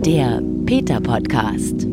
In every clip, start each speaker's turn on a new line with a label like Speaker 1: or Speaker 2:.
Speaker 1: Der Peter-Podcast.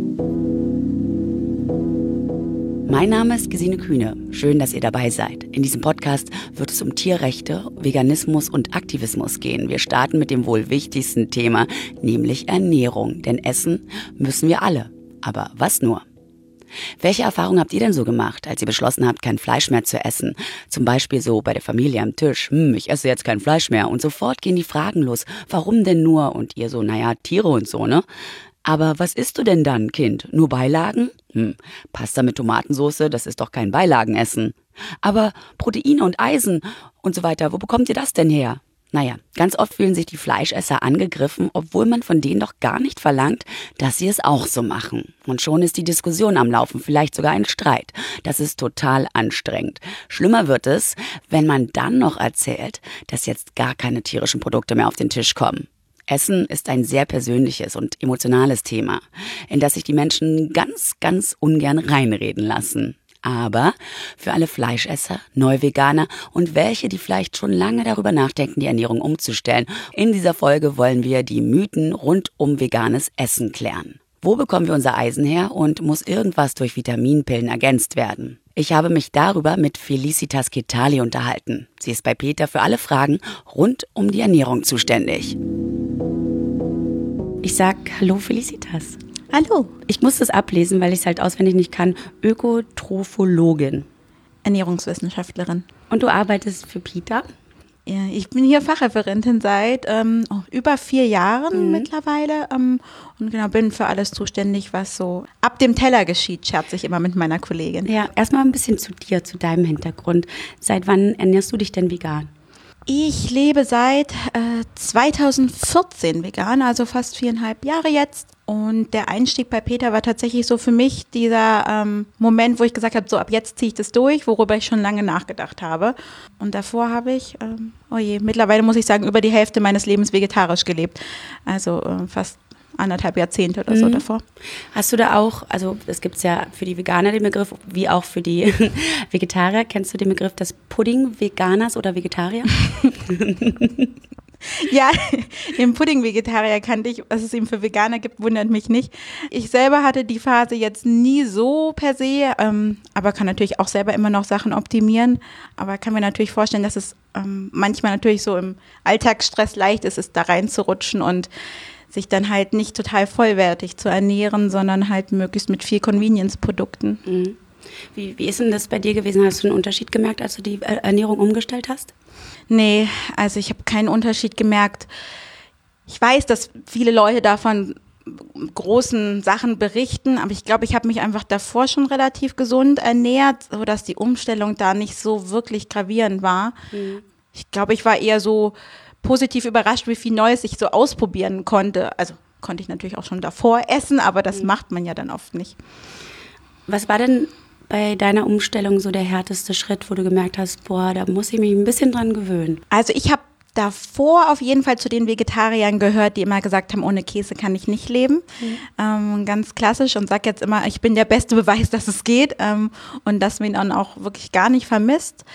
Speaker 1: Mein Name ist Gesine Kühne. Schön, dass ihr dabei seid. In diesem Podcast wird es um Tierrechte, Veganismus und Aktivismus gehen. Wir starten mit dem wohl wichtigsten Thema, nämlich Ernährung. Denn essen müssen wir alle. Aber was nur? Welche Erfahrungen habt ihr denn so gemacht, als ihr beschlossen habt, kein Fleisch mehr zu essen? Zum Beispiel so bei der Familie am Tisch. Ich esse jetzt kein Fleisch mehr. Und sofort gehen die Fragen los. Warum denn nur? Und ihr so, Tiere und so, ne? Aber was isst du denn dann, Kind? Nur Beilagen? Pasta mit Tomatensauce, das ist doch kein Beilagenessen. Aber Proteine und Eisen und so weiter, wo bekommt ihr das denn her? Ganz oft fühlen sich die Fleischesser angegriffen, obwohl man von denen doch gar nicht verlangt, dass sie es auch so machen. Und schon ist die Diskussion am Laufen, vielleicht sogar ein Streit. Das ist total anstrengend. Schlimmer wird es, wenn man dann noch erzählt, dass jetzt gar keine tierischen Produkte mehr auf den Tisch kommen. Essen ist ein sehr persönliches und emotionales Thema, in das sich die Menschen ganz, ganz ungern reinreden lassen. Aber für alle Fleischesser, Neuveganer und welche, die vielleicht schon lange darüber nachdenken, die Ernährung umzustellen, in dieser Folge wollen wir die Mythen rund um veganes Essen klären. Wo bekommen wir unser Eisen her und muss irgendwas durch Vitaminpillen ergänzt werden? Ich habe mich darüber mit Felicitas Ketali unterhalten. Sie ist bei Peter für alle Fragen rund um die Ernährung zuständig. Ich sag Hallo Felicitas.
Speaker 2: Hallo.
Speaker 1: Ich muss das ablesen, weil ich es halt auswendig nicht kann. Ökotrophologin.
Speaker 2: Ernährungswissenschaftlerin.
Speaker 1: Und du arbeitest für Peter?
Speaker 2: Ja, ich bin hier Fachreferentin seit über 4 Jahren mittlerweile und genau bin für alles zuständig, was so ab dem Teller geschieht, scherze ich immer mit meiner Kollegin.
Speaker 1: Ja, erstmal ein bisschen zu dir, zu deinem Hintergrund. Seit wann ernährst du dich denn vegan?
Speaker 2: Ich lebe seit 2014 vegan, also fast 4,5 Jahre jetzt. Und der Einstieg bei Peter war tatsächlich so für mich dieser Moment, wo ich gesagt habe, so ab jetzt ziehe ich das durch, worüber ich schon lange nachgedacht habe. Und davor habe ich, mittlerweile muss ich sagen, über die Hälfte meines Lebens vegetarisch gelebt. Also fast 1,5 Jahrzehnte oder so davor.
Speaker 1: Hast du da auch, also es gibt ja für die Veganer den Begriff, wie auch für die Vegetarier, kennst du den Begriff des Pudding-Veganers oder Vegetarier?
Speaker 2: Ja, den Pudding-Vegetarier kannte ich, was es ihn für Veganer gibt, wundert mich nicht. Ich selber hatte die Phase jetzt nie so per se, aber kann natürlich auch selber immer noch Sachen optimieren. Aber kann mir natürlich vorstellen, dass es manchmal natürlich so im Alltagsstress leicht ist, da reinzurutschen und sich dann halt nicht total vollwertig zu ernähren, sondern halt möglichst mit viel Convenience-Produkten.
Speaker 1: Mhm. Wie ist denn das bei dir gewesen? Hast du einen Unterschied gemerkt, als du die Ernährung umgestellt hast?
Speaker 2: Nee, also ich habe keinen Unterschied gemerkt. Ich weiß, dass viele Leute davon großen Sachen berichten, aber ich glaube, ich habe mich einfach davor schon relativ gesund ernährt, sodass die Umstellung da nicht so wirklich gravierend war. Mhm. Ich glaube, ich war eher so positiv überrascht, wie viel Neues ich so ausprobieren konnte. Also konnte ich natürlich auch schon davor essen, aber das macht man ja dann oft nicht.
Speaker 1: Was war denn bei deiner Umstellung so der härteste Schritt, wo du gemerkt hast, da muss ich mich ein bisschen dran gewöhnen?
Speaker 2: Also ich habe davor auf jeden Fall zu den Vegetariern gehört, die immer gesagt haben, ohne Käse kann ich nicht leben. Ganz klassisch und sage jetzt immer, ich bin der beste Beweis, dass es geht und dass man ihn dann auch wirklich gar nicht vermisst.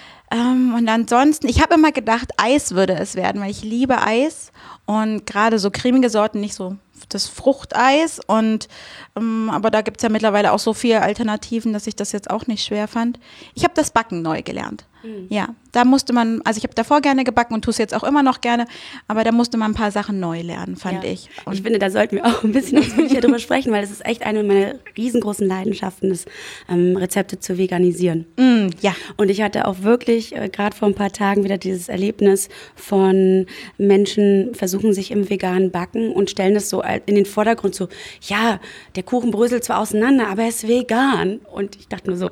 Speaker 2: Und ansonsten, ich habe immer gedacht, Eis würde es werden, weil ich liebe Eis und gerade so cremige Sorten, nicht so das Fruchteis und aber da gibt es ja mittlerweile auch so viele Alternativen, dass ich das jetzt auch nicht schwer fand. Ich habe das Backen neu gelernt. Ja, da musste man, also ich habe davor gerne gebacken und tue es jetzt auch immer noch gerne, aber da musste man ein paar Sachen neu lernen, fand ich. Und
Speaker 1: ich finde, da sollten wir auch ein bisschen ausführlicher drüber sprechen, weil es ist echt eine meiner riesengroßen Leidenschaften, ist, Rezepte zu veganisieren.
Speaker 2: Ja.
Speaker 1: Und ich hatte auch wirklich gerade vor ein paar Tagen wieder dieses Erlebnis von Menschen versuchen sich im veganen Backen und stellen das so in den Vordergrund so, ja, der Kuchen bröselt zwar auseinander, aber er ist vegan. Und ich dachte nur so,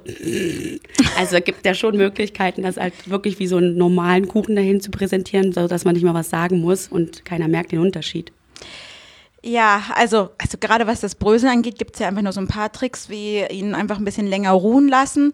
Speaker 1: also es gibt ja schon Möglichkeiten, das halt wirklich wie so einen normalen Kuchen dahin zu präsentieren, sodass man nicht mal was sagen muss und keiner merkt den Unterschied.
Speaker 2: Ja, also gerade was das Bröseln angeht, gibt es ja einfach nur so ein paar Tricks, wie ihn einfach ein bisschen länger ruhen lassen.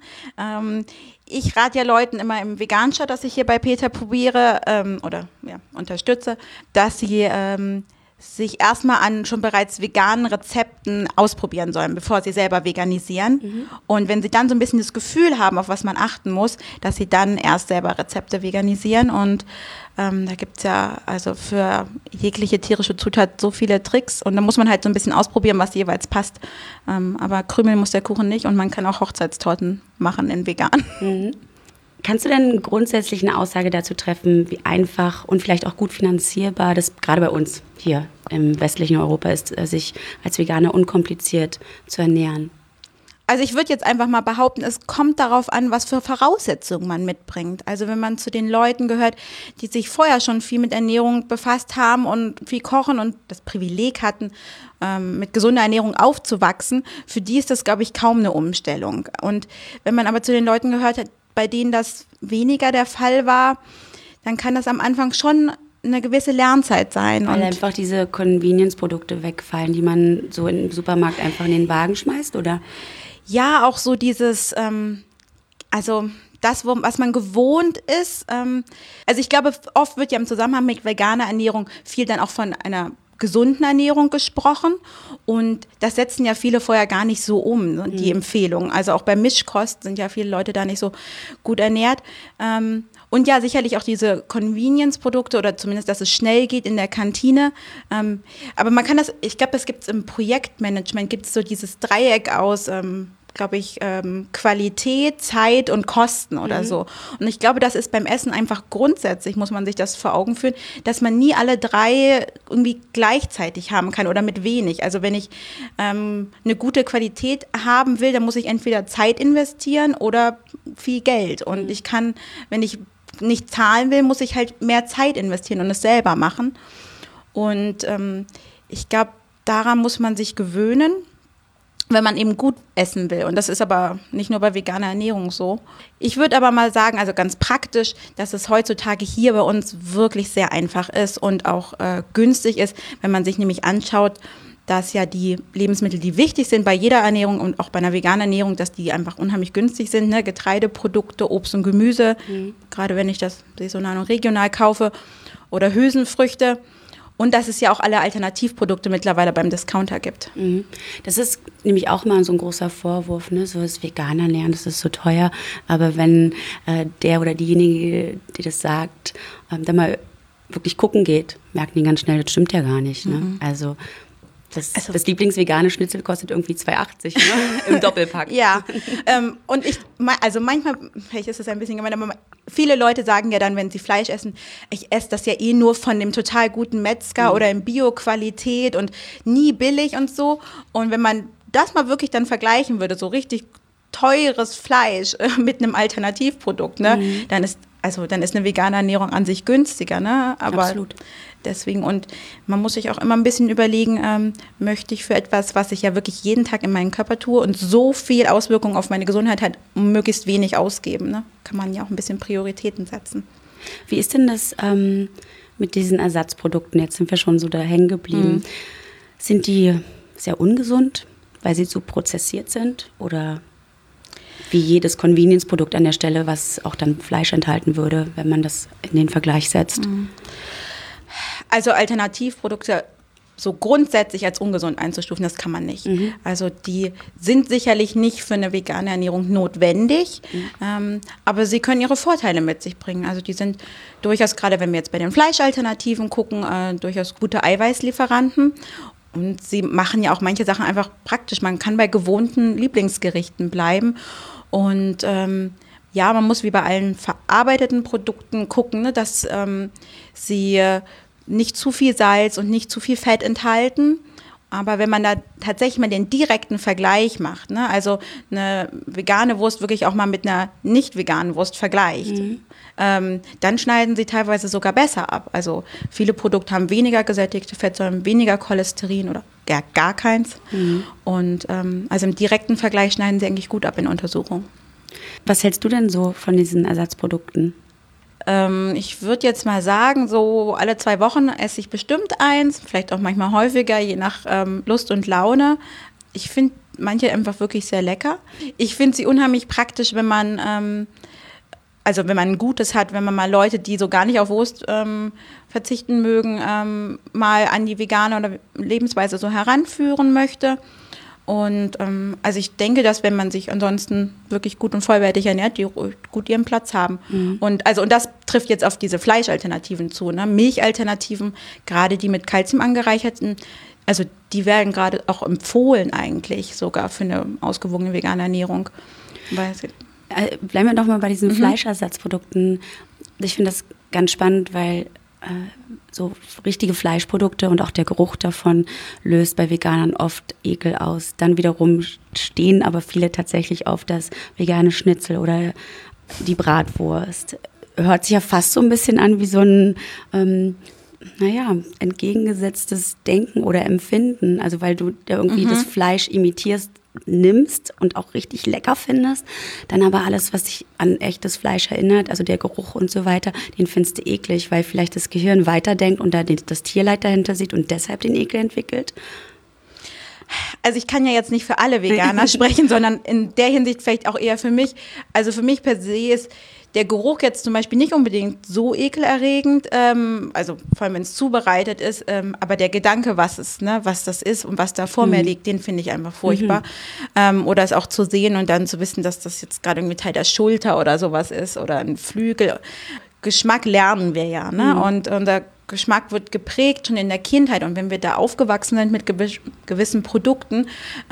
Speaker 2: Ich rate ja Leuten immer im Vegan-Shop, das ich hier bei Peter probiere oder unterstütze, dass sie sich erstmal an schon bereits veganen Rezepten ausprobieren sollen, bevor sie selber veganisieren. Und wenn sie dann so ein bisschen das Gefühl haben, auf was man achten muss, dass sie dann erst selber Rezepte veganisieren. Und da gibt es ja also für jegliche tierische Zutat so viele Tricks. Und da muss man halt so ein bisschen ausprobieren, was jeweils passt. Aber krümeln muss der Kuchen nicht und man kann auch Hochzeitstorten machen in vegan.
Speaker 1: Kannst du denn grundsätzlich eine Aussage dazu treffen, wie einfach und vielleicht auch gut finanzierbar das gerade bei uns hier im westlichen Europa ist, sich als Veganer unkompliziert zu ernähren?
Speaker 2: Also ich würde jetzt einfach mal behaupten, es kommt darauf an, was für Voraussetzungen man mitbringt. Also wenn man zu den Leuten gehört, die sich vorher schon viel mit Ernährung befasst haben und viel kochen und das Privileg hatten, mit gesunder Ernährung aufzuwachsen, für die ist das, glaube ich, kaum eine Umstellung. Und wenn man aber zu den Leuten gehört hat, bei denen das weniger der Fall war, dann kann das am Anfang schon eine gewisse Lernzeit sein.
Speaker 1: Weil einfach diese Convenience-Produkte wegfallen, die man so im Supermarkt einfach in den Wagen schmeißt, oder?
Speaker 2: Ja, auch so dieses, also das, was man gewohnt ist. Also ich glaube, oft wird ja im Zusammenhang mit veganer Ernährung viel dann auch von einer gesunden Ernährung gesprochen und das setzen ja viele vorher gar nicht so um, die Empfehlungen. Also auch bei Mischkost sind ja viele Leute da nicht so gut ernährt. Und ja, sicherlich auch diese Convenience-Produkte oder zumindest, dass es schnell geht in der Kantine. Aber man kann das, ich glaube, es gibt im Projektmanagement, gibt es so dieses Dreieck aus, glaube ich, Qualität, Zeit und Kosten oder so. Und ich glaube, das ist beim Essen einfach grundsätzlich, muss man sich das vor Augen führen, dass man nie alle drei irgendwie gleichzeitig haben kann oder mit wenig. Also wenn ich eine gute Qualität haben will, dann muss ich entweder Zeit investieren oder viel Geld. Und ich kann, wenn ich nicht zahlen will, muss ich halt mehr Zeit investieren und es selber machen. Und ich glaube, daran muss man sich gewöhnen, wenn man eben gut essen will. Und das ist aber nicht nur bei veganer Ernährung so. Ich würde aber mal sagen, also ganz praktisch, dass es heutzutage hier bei uns wirklich sehr einfach ist und auch günstig ist, wenn man sich nämlich anschaut, dass ja die Lebensmittel, die wichtig sind bei jeder Ernährung und auch bei einer veganen Ernährung, dass die einfach unheimlich günstig sind, ne? Getreideprodukte, Obst und Gemüse, gerade wenn ich das saisonal und regional kaufe, oder Hülsenfrüchte. Und dass es ja auch alle Alternativprodukte mittlerweile beim Discounter gibt.
Speaker 1: Das ist nämlich auch mal so ein großer Vorwurf, ne? So das Veganer ernähren, das ist so teuer. Aber wenn der oder diejenige, die das sagt, dann mal wirklich gucken geht, merken die ganz schnell, das stimmt ja gar nicht. Ne? Also das Lieblingsvegane Schnitzel kostet irgendwie 2,80 ne? Im Doppelpack.
Speaker 2: Ja, und also manchmal, vielleicht ist es ein bisschen gemein, aber viele Leute sagen ja dann, wenn sie Fleisch essen, ich esse das ja eh nur von dem total guten Metzger oder in Bio-Qualität und nie billig und so. Und wenn man das mal wirklich dann vergleichen würde, so richtig teures Fleisch mit einem Alternativprodukt, ne, dann ist eine vegane Ernährung an sich günstiger, ne? Aber
Speaker 1: absolut.
Speaker 2: Deswegen, und man muss sich auch immer ein bisschen überlegen, möchte ich für etwas, was ich ja wirklich jeden Tag in meinen Körper tue und so viel Auswirkungen auf meine Gesundheit hat, möglichst wenig ausgeben, ne? Kann man ja auch ein bisschen Prioritäten setzen.
Speaker 1: Wie ist denn das mit diesen Ersatzprodukten? Jetzt sind wir schon so da hängen geblieben. Sind die sehr ungesund, weil sie zu prozessiert sind? Oder wie jedes Convenience-Produkt an der Stelle, was auch dann Fleisch enthalten würde, wenn man das in den Vergleich setzt?
Speaker 2: Also Alternativprodukte so grundsätzlich als ungesund einzustufen, das kann man nicht. Also die sind sicherlich nicht für eine vegane Ernährung notwendig, aber sie können ihre Vorteile mit sich bringen. Also die sind durchaus, gerade wenn wir jetzt bei den Fleischalternativen gucken, durchaus gute Eiweißlieferanten. Und sie machen ja auch manche Sachen einfach praktisch. Man kann bei gewohnten Lieblingsgerichten bleiben. Und ja, man muss wie bei allen verarbeiteten Produkten gucken, ne, dass sie nicht zu viel Salz und nicht zu viel Fett enthalten. Aber wenn man da tatsächlich mal den direkten Vergleich macht, ne, also eine vegane Wurst wirklich auch mal mit einer nicht veganen Wurst vergleicht, dann schneiden sie teilweise sogar besser ab. Also viele Produkte haben weniger gesättigte Fettsäuren, weniger Cholesterin oder gar keins. Und also im direkten Vergleich schneiden sie eigentlich gut ab in Untersuchungen.
Speaker 1: Was hältst du denn so von diesen Ersatzprodukten?
Speaker 2: Ich würde jetzt mal sagen, so alle 2 Wochen esse ich bestimmt eins, vielleicht auch manchmal häufiger, je nach Lust und Laune. Ich finde manche einfach wirklich sehr lecker. Ich finde sie unheimlich praktisch, wenn man also wenn man ein Gutes hat, wenn man mal Leute, die so gar nicht auf Wurst verzichten mögen, mal an die vegane oder Lebensweise so heranführen möchte. Und also ich denke, dass wenn man sich ansonsten wirklich gut und vollwertig ernährt, die gut ihren Platz haben. Und das trifft jetzt auf diese Fleischalternativen zu, ne? Milchalternativen, gerade die mit Kalzium angereicherten, also die werden gerade auch empfohlen eigentlich sogar für eine ausgewogene vegane Ernährung.
Speaker 1: Bleiben wir doch mal bei diesen Fleischersatzprodukten. Ich finde das ganz spannend, weil so richtige Fleischprodukte und auch der Geruch davon löst bei Veganern oft Ekel aus. Dann wiederum stehen aber viele tatsächlich auf das vegane Schnitzel oder die Bratwurst. Hört sich ja fast so ein bisschen an wie so ein entgegengesetztes Denken oder Empfinden. Also weil du ja irgendwie das Fleisch imitierst, nimmst und auch richtig lecker findest, dann aber alles, was dich an echtes Fleisch erinnert, also der Geruch und so weiter, den findest du eklig, weil vielleicht das Gehirn weiterdenkt und da das Tierleid dahinter sieht und deshalb den Ekel entwickelt.
Speaker 2: Also ich kann ja jetzt nicht für alle Veganer sprechen, sondern in der Hinsicht vielleicht auch eher für mich. Also für mich per se ist der Geruch jetzt zum Beispiel nicht unbedingt so ekelerregend, also vor allem wenn es zubereitet ist, aber der Gedanke, was das ist und was da vor mir liegt, den finde ich einfach furchtbar. Oder es auch zu sehen und dann zu wissen, dass das jetzt gerade irgendwie Teil der Schulter oder sowas ist oder ein Flügel. Geschmack lernen wir ja, ne? Und unser Geschmack wird geprägt schon in der Kindheit und wenn wir da aufgewachsen sind mit gewissen Produkten,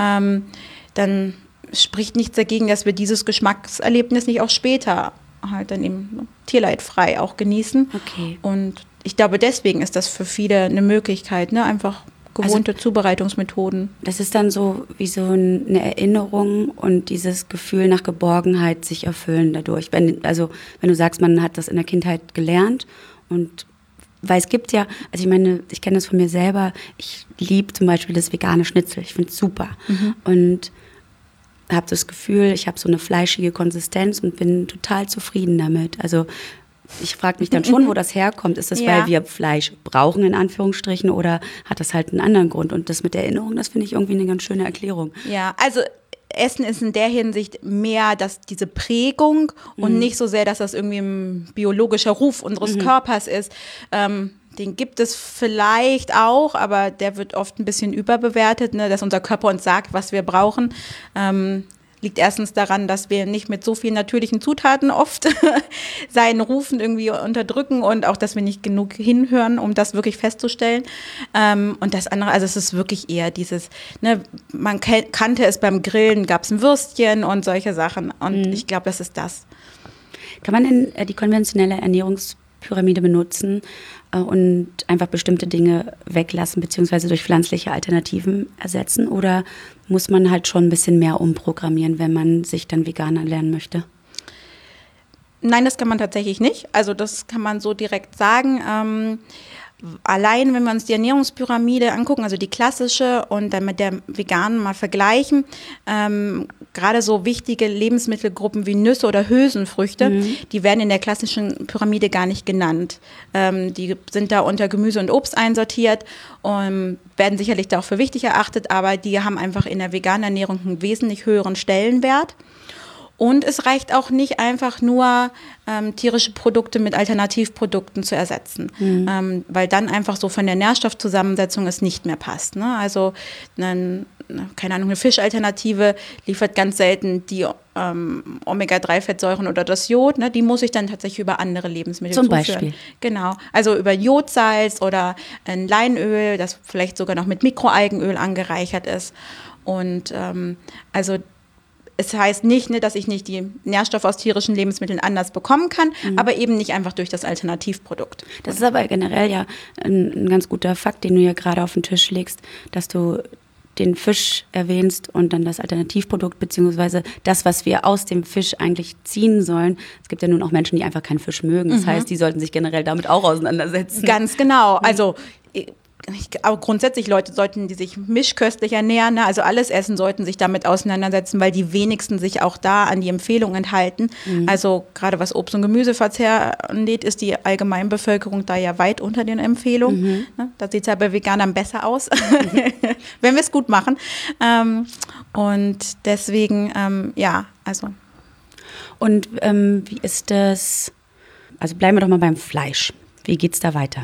Speaker 2: dann spricht nichts dagegen, dass wir dieses Geschmackserlebnis nicht auch später halt dann eben tierleidfrei auch genießen.
Speaker 1: Okay.
Speaker 2: Und ich glaube, deswegen ist das für viele eine Möglichkeit, ne? Einfach gewohnte Zubereitungsmethoden.
Speaker 1: Das ist dann so wie so eine Erinnerung und dieses Gefühl nach Geborgenheit sich erfüllen dadurch. Wenn du sagst, man hat das in der Kindheit gelernt und weil es gibt ja, also ich meine, ich kenne das von mir selber, ich liebe zum Beispiel das vegane Schnitzel, ich finde es super und habe das Gefühl, ich habe so eine fleischige Konsistenz und bin total zufrieden damit. Also ich frage mich dann schon, wo das herkommt. Ist das, weil wir Fleisch brauchen, in Anführungsstrichen, oder hat das halt einen anderen Grund? Und das mit der Erinnerung, das finde ich irgendwie eine ganz schöne Erklärung.
Speaker 2: Ja, also Essen ist in der Hinsicht mehr diese Prägung und nicht so sehr, dass das irgendwie ein biologischer Ruf unseres Körpers ist. Den gibt es vielleicht auch, aber der wird oft ein bisschen überbewertet, ne, dass unser Körper uns sagt, was wir brauchen. Liegt erstens daran, dass wir nicht mit so vielen natürlichen Zutaten oft seinen Rufen irgendwie unterdrücken und auch, dass wir nicht genug hinhören, um das wirklich festzustellen. Und das andere, also es ist wirklich eher dieses, ne, man kannte es beim Grillen, gab es ein Würstchen und solche Sachen. Und ich glaube, das ist das.
Speaker 1: Kann man denn die konventionelle Ernährungspyramide benutzen und einfach bestimmte Dinge weglassen beziehungsweise durch pflanzliche Alternativen ersetzen? Oder muss man halt schon ein bisschen mehr umprogrammieren, wenn man sich dann vegan ernähren möchte?
Speaker 2: Nein, das kann man tatsächlich nicht. Also das kann man so direkt sagen. Allein, wenn wir uns die Ernährungspyramide angucken, also die klassische und dann mit der veganen mal vergleichen, gerade so wichtige Lebensmittelgruppen wie Nüsse oder Hülsenfrüchte, die werden in der klassischen Pyramide gar nicht genannt. Die sind da unter Gemüse und Obst einsortiert und werden sicherlich da auch für wichtig erachtet, aber die haben einfach in der veganen Ernährung einen wesentlich höheren Stellenwert. Und es reicht auch nicht einfach nur, tierische Produkte mit Alternativprodukten zu ersetzen, weil dann einfach so von der Nährstoffzusammensetzung es nicht mehr passt. Ne? Also, eine Fischalternative liefert ganz selten die Omega-3-Fettsäuren oder das Jod. Ne? Die muss ich dann tatsächlich über andere Lebensmittel zuführen. Zum Beispiel? Genau, also über Jodsalz oder ein Leinöl, das vielleicht sogar noch mit Mikroalgenöl angereichert ist. Und es heißt nicht, ne, dass ich nicht die Nährstoffe aus tierischen Lebensmitteln anders bekommen kann, aber eben nicht einfach durch das Alternativprodukt.
Speaker 1: Das ist aber generell ja ein ganz guter Fakt, den du ja gerade auf den Tisch legst, dass du den Fisch erwähnst und dann das Alternativprodukt, beziehungsweise das, was wir aus dem Fisch eigentlich ziehen sollen. Es gibt ja nun auch Menschen, die einfach keinen Fisch mögen. Das heißt, die sollten sich generell damit auch auseinandersetzen.
Speaker 2: Ganz genau. Also aber grundsätzlich Leute sollten, die sich mischköstlich ernähren, ne? Also alles Essen, sollten sich damit auseinandersetzen, weil die wenigsten sich auch da an die Empfehlungen halten. Also gerade was Obst- und Gemüseverzehr angeht, ist die Allgemeinbevölkerung da ja weit unter den Empfehlungen. Ne? Da sieht es ja bei Veganern besser aus, wenn wir es gut machen. Und deswegen, also
Speaker 1: Und wie ist das, also bleiben wir doch mal beim Fleisch. Wie geht's da weiter?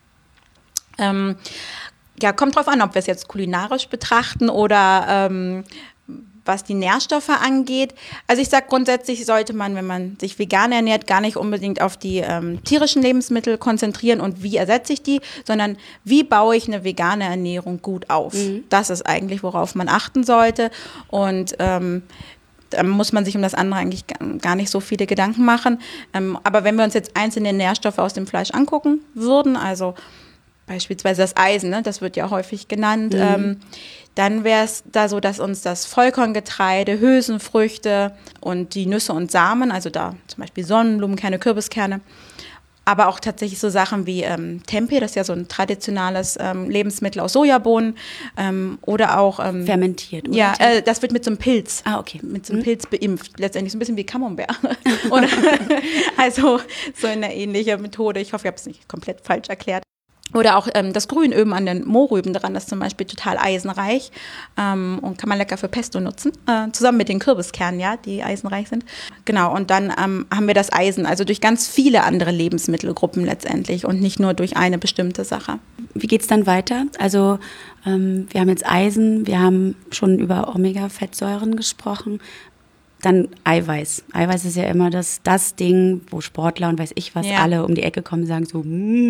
Speaker 2: Ja, kommt drauf an, ob wir es jetzt kulinarisch betrachten oder was die Nährstoffe angeht. Also ich sage grundsätzlich sollte man, wenn man sich vegan ernährt, gar nicht unbedingt auf die tierischen Lebensmittel konzentrieren und wie ersetze ich die, sondern wie baue ich eine vegane Ernährung gut auf. Das ist eigentlich, worauf man achten sollte. Und da muss man sich um das andere eigentlich gar nicht so viele Gedanken machen. Aber wenn wir uns jetzt einzelne Nährstoffe aus dem Fleisch angucken würden, also beispielsweise das Eisen, ne, das wird ja häufig genannt, dann wäre es da so, dass uns das Vollkorngetreide, Hülsenfrüchte und die Nüsse und Samen, also da zum Beispiel Sonnenblumenkerne, Kürbiskerne, aber auch tatsächlich so Sachen wie Tempeh, das ist ja so ein traditionelles Lebensmittel aus Sojabohnen oder auch
Speaker 1: fermentiert, oder?
Speaker 2: Ja, das wird mit so einem Pilz, mit so einem Pilz beimpft, letztendlich so ein bisschen wie Camembert. Oder, also so eine ähnliche Methode. Ich hoffe, ich habe es nicht komplett falsch erklärt. Oder auch das Grünöl an den Mohrrüben dran, das ist zum Beispiel total eisenreich und kann man lecker für Pesto nutzen, zusammen mit den Kürbiskernen, ja, die eisenreich sind. Genau, und dann haben wir das Eisen, also durch ganz viele andere Lebensmittelgruppen letztendlich und nicht nur durch eine bestimmte Sache.
Speaker 1: Wie geht's dann weiter? Also wir haben jetzt Eisen, wir haben schon über Omega-Fettsäuren gesprochen. Dann Eiweiß. Eiweiß ist ja immer das Ding, wo Sportler und weiß ich was alle um die Ecke kommen und sagen so,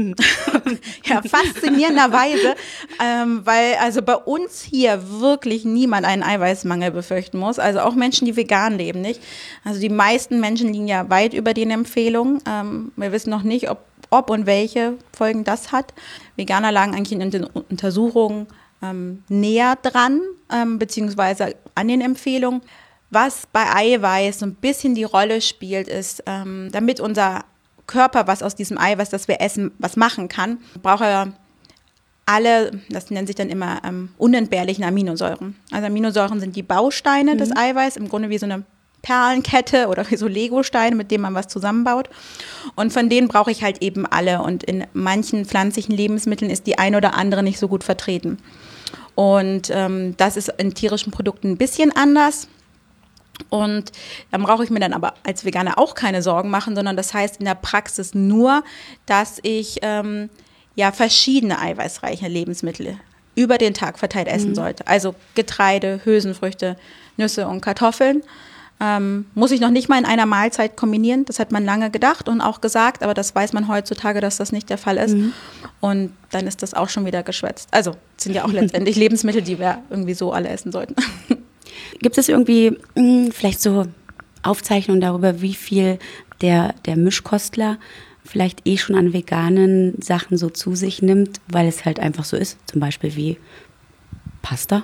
Speaker 2: Ja, faszinierenderweise, weil also bei uns hier wirklich niemand einen Eiweißmangel befürchten muss. Also auch Menschen, die vegan leben, nicht? Also die meisten Menschen liegen ja weit über den Empfehlungen. Wir wissen noch nicht, ob und welche Folgen das hat. Veganer lagen eigentlich in den Untersuchungen näher dran, beziehungsweise an den Empfehlungen. Was bei Eiweiß so ein bisschen die Rolle spielt, ist, damit unser Körper was aus diesem Eiweiß, das wir essen, was machen kann, braucht er alle, das nennt sich dann immer unentbehrlichen Aminosäuren. Also Aminosäuren sind die Bausteine des Eiweiß, im Grunde wie so eine Perlenkette oder wie so Legosteine, mit denen man was zusammenbaut. Und von denen brauche ich halt eben alle. Und in manchen pflanzlichen Lebensmitteln ist die ein oder andere nicht so gut vertreten. Und das ist in tierischen Produkten ein bisschen anders. Und dann brauche ich mir dann aber als Veganer auch keine Sorgen machen, sondern das heißt in der Praxis nur, dass ich verschiedene eiweißreiche Lebensmittel über den Tag verteilt essen sollte. Also Getreide, Hülsenfrüchte, Nüsse und Kartoffeln. Muss ich noch nicht mal in einer Mahlzeit kombinieren. Das hat man lange gedacht und auch gesagt, aber das weiß man heutzutage, dass das nicht der Fall ist. Und dann ist das auch schon wieder geschwätzt. Also es sind ja auch letztendlich Lebensmittel, die wir irgendwie so alle essen sollten.
Speaker 1: Gibt es irgendwie vielleicht so Aufzeichnungen darüber, wie viel der Mischkostler vielleicht schon an veganen Sachen so zu sich nimmt, weil es halt einfach so ist, zum Beispiel wie Pasta?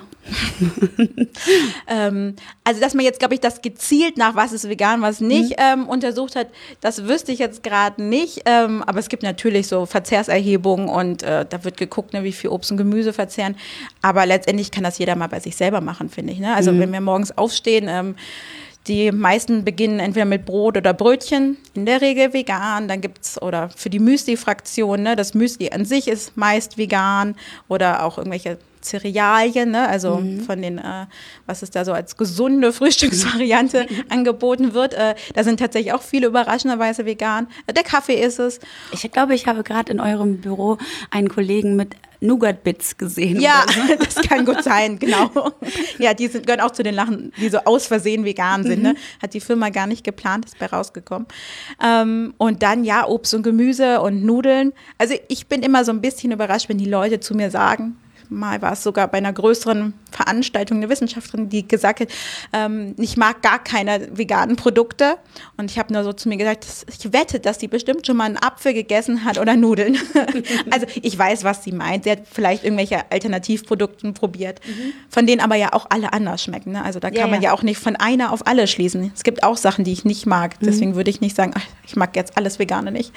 Speaker 2: Also, dass man jetzt, glaube ich, das gezielt nach was ist vegan, was nicht untersucht hat, das wüsste ich jetzt gerade nicht. Aber es gibt natürlich so Verzehrserhebungen und da wird geguckt, ne, wie viel Obst und Gemüse verzehren. Aber letztendlich kann das jeder mal bei sich selber machen, finde ich. Ne? Also, wenn wir morgens aufstehen, die meisten beginnen entweder mit Brot oder Brötchen, in der Regel vegan. Dann gibt's oder für die Müsli-Fraktion, ne, das Müsli an sich ist meist vegan oder auch irgendwelche Cerealien, ne, also von den, was es da so als gesunde Frühstücksvariante angeboten wird. Da sind tatsächlich auch viele überraschenderweise vegan. Der Kaffee ist es.
Speaker 1: Ich glaube, ich habe gerade in eurem Büro einen Kollegen mit Nougat-Bits gesehen.
Speaker 2: Ja, das kann gut sein, genau. Ja, die gehören auch zu den Lachen, die so aus Versehen vegan sind. Ne? Hat die Firma gar nicht geplant, ist bei rausgekommen. Und dann, ja, Obst und Gemüse und Nudeln. Also ich bin immer so ein bisschen überrascht, wenn die Leute zu mir sagen, mal war es sogar bei einer größeren Veranstaltung eine Wissenschaftlerin, die gesagt hat, ich mag gar keine veganen Produkte. Und ich habe nur so zu mir gesagt, ich wette, dass sie bestimmt schon mal einen Apfel gegessen hat oder Nudeln. Also ich weiß, was sie meint. Sie hat vielleicht irgendwelche Alternativprodukte probiert, von denen aber ja auch alle anders schmecken. Ne? Also da kann man ja auch nicht von einer auf alle schließen. Es gibt auch Sachen, die ich nicht mag. Deswegen würde ich nicht sagen, ach, ich mag jetzt alles Vegane nicht.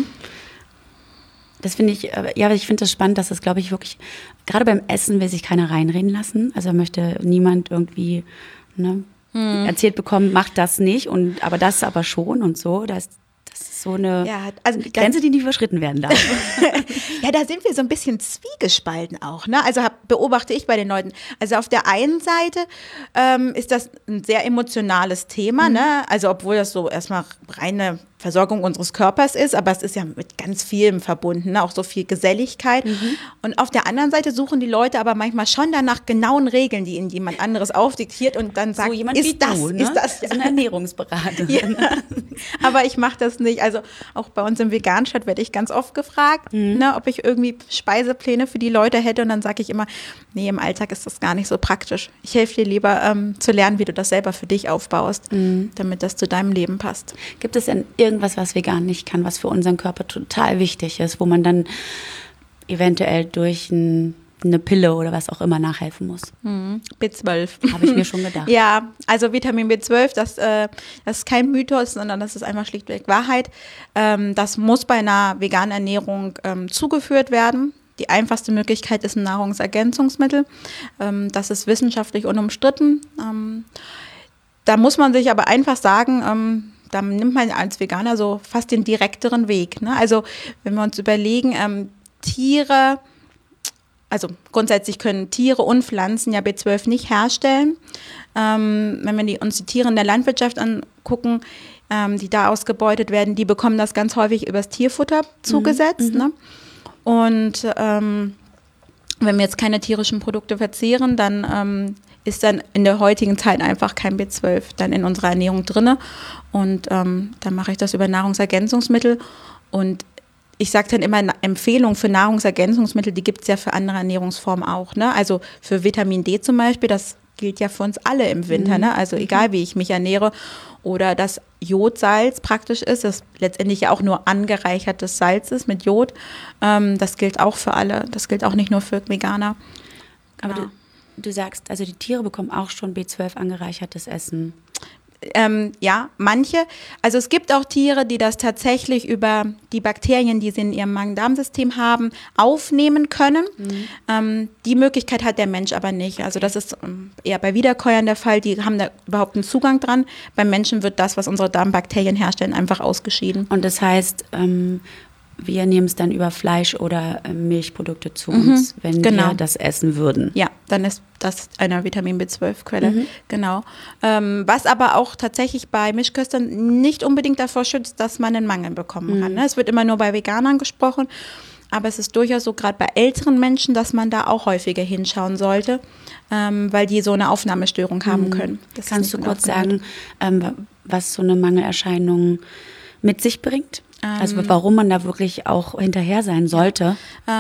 Speaker 1: Das finde ich, ja, ich finde das spannend, dass das, glaube ich, wirklich, gerade beim Essen will sich keiner reinreden lassen. Also möchte niemand irgendwie erzählt bekommen, macht das nicht, aber das aber schon und so. Das Das ist so eine
Speaker 2: also
Speaker 1: Grenze, die nicht überschritten werden darf.
Speaker 2: Ja, da sind wir so ein bisschen zwiegespalten auch, ne? Also beobachte ich bei den Leuten. Also auf der einen Seite ist das ein sehr emotionales Thema, ne? Also obwohl das so erstmal reine Versorgung unseres Körpers ist, aber es ist ja mit ganz vielem verbunden, ne? Auch so viel Geselligkeit. Und auf der anderen Seite suchen die Leute aber manchmal schon danach genauen Regeln, die ihnen jemand anderes aufdiktiert und dann sagt,
Speaker 1: So jemand
Speaker 2: ist
Speaker 1: wie
Speaker 2: das,
Speaker 1: du, ne?
Speaker 2: ist das?
Speaker 1: So eine Ernährungsberaterin.
Speaker 2: Ja. Aber ich mache das nicht. Also auch bei uns im Veganstadt werde ich ganz oft gefragt, ne, ob ich irgendwie Speisepläne für die Leute hätte. Und dann sage ich immer, nee, im Alltag ist das gar nicht so praktisch. Ich helfe dir lieber zu lernen, wie du das selber für dich aufbaust, damit das zu deinem Leben passt.
Speaker 1: Gibt es denn irgendwas, was vegan nicht kann, was für unseren Körper total wichtig ist, wo man dann eventuell durch eine Pille oder was auch immer nachhelfen muss?
Speaker 2: B12.
Speaker 1: Habe ich mir schon gedacht.
Speaker 2: Ja, also Vitamin B12, das ist kein Mythos, sondern das ist einfach schlichtweg Wahrheit. Das muss bei einer veganen Ernährung zugeführt werden. Die einfachste Möglichkeit ist ein Nahrungsergänzungsmittel. Das ist wissenschaftlich unumstritten. Da muss man sich aber einfach sagen, da nimmt man als Veganer so fast den direkteren Weg, ne? Also wenn wir uns überlegen, Tiere, also grundsätzlich können Tiere und Pflanzen ja B12 nicht herstellen. Wenn wir uns die Tiere in der Landwirtschaft angucken, die da ausgebeutet werden, die bekommen das ganz häufig übers Tierfutter zugesetzt. Ne? Und wenn wir jetzt keine tierischen Produkte verzehren, dann ist dann in der heutigen Zeit einfach kein B12 dann in unserer Ernährung drin. Und dann mache ich das über Nahrungsergänzungsmittel. Und ich sage dann immer, Empfehlungen für Nahrungsergänzungsmittel, die gibt es ja für andere Ernährungsformen auch. Ne? Also für Vitamin D zum Beispiel, das gilt ja für uns alle im Winter. Ne? Also egal, wie ich mich ernähre. Oder das Jodsalz praktisch ist, das letztendlich ja auch nur angereichertes Salz ist mit Jod. Das gilt auch für alle. Das gilt auch nicht nur für Veganer.
Speaker 1: Aber du sagst, also die Tiere bekommen auch schon B12 angereichertes Essen.
Speaker 2: Ja, manche. Also es gibt auch Tiere, die das tatsächlich über die Bakterien, die sie in ihrem Magen-Darm-System haben, aufnehmen können. Die Möglichkeit hat der Mensch aber nicht. Also das ist eher bei Wiederkäuern der Fall. Die haben da überhaupt einen Zugang dran. Beim Menschen wird das, was unsere Darmbakterien herstellen, einfach ausgeschieden.
Speaker 1: Und das heißt, wir nehmen es dann über Fleisch oder Milchprodukte zu uns, wenn wir das essen würden.
Speaker 2: Ja, dann ist das eine Vitamin B12-Quelle, genau. Was aber auch tatsächlich bei Mischköstern nicht unbedingt davor schützt, dass man einen Mangel bekommen kann. Ne? Es wird immer nur bei Veganern gesprochen, aber es ist durchaus so, gerade bei älteren Menschen, dass man da auch häufiger hinschauen sollte, weil die so eine Aufnahmestörung haben können. Das
Speaker 1: Kannst du kurz sagen, was so eine Mangelerscheinung mit sich bringt? Also warum man da wirklich auch hinterher sein sollte?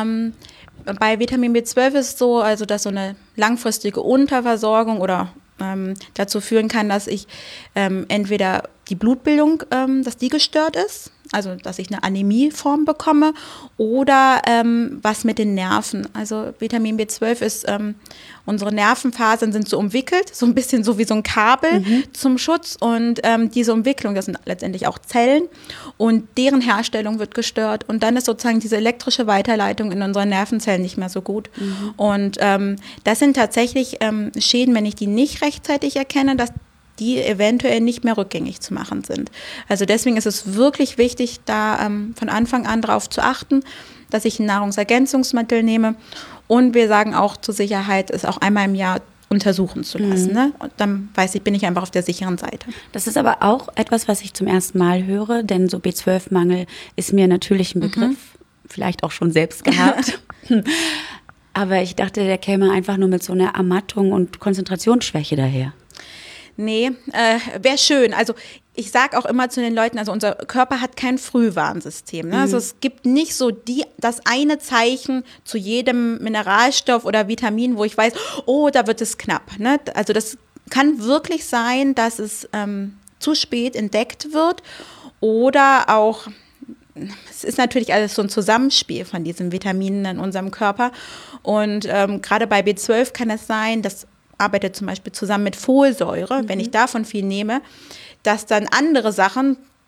Speaker 2: Bei Vitamin B12 ist es so, also dass so eine langfristige Unterversorgung oder dazu führen kann, dass ich entweder die Blutbildung, dass die gestört ist, also dass ich eine Anämieform bekomme, oder was mit den Nerven. Also Vitamin B12 ist, unsere Nervenfasern sind so umwickelt, so ein bisschen so wie so ein Kabel zum Schutz, und diese Umwicklung, das sind letztendlich auch Zellen, und deren Herstellung wird gestört, und dann ist sozusagen diese elektrische Weiterleitung in unseren Nervenzellen nicht mehr so gut. Und das sind tatsächlich Schäden, wenn ich die nicht rechtzeitig erkenne, dass die eventuell nicht mehr rückgängig zu machen sind. Also deswegen ist es wirklich wichtig, da von Anfang an darauf zu achten, dass ich ein Nahrungsergänzungsmittel nehme. Und wir sagen auch zur Sicherheit, es auch einmal im Jahr untersuchen zu lassen. Ne? Und dann weiß ich, bin ich einfach auf der sicheren Seite.
Speaker 1: Das ist aber auch etwas, was ich zum ersten Mal höre, denn so B12-Mangel ist mir natürlich ein Begriff, vielleicht auch schon selbst gehabt. Aber ich dachte, der käme einfach nur mit so einer Ermattung und Konzentrationsschwäche daher.
Speaker 2: Nee, wäre schön. Also ich sage auch immer zu den Leuten, also unser Körper hat kein Frühwarnsystem. Ne? Also es gibt nicht so das eine Zeichen zu jedem Mineralstoff oder Vitamin, wo ich weiß, oh, da wird es knapp. Ne? Also das kann wirklich sein, dass es zu spät entdeckt wird, oder auch, es ist natürlich alles so ein Zusammenspiel von diesen Vitaminen in unserem Körper. Und gerade bei B12 kann es sein, dass arbeitet zum Beispiel zusammen mit Folsäure, wenn ich davon viel nehme, dass dann andere Sachen,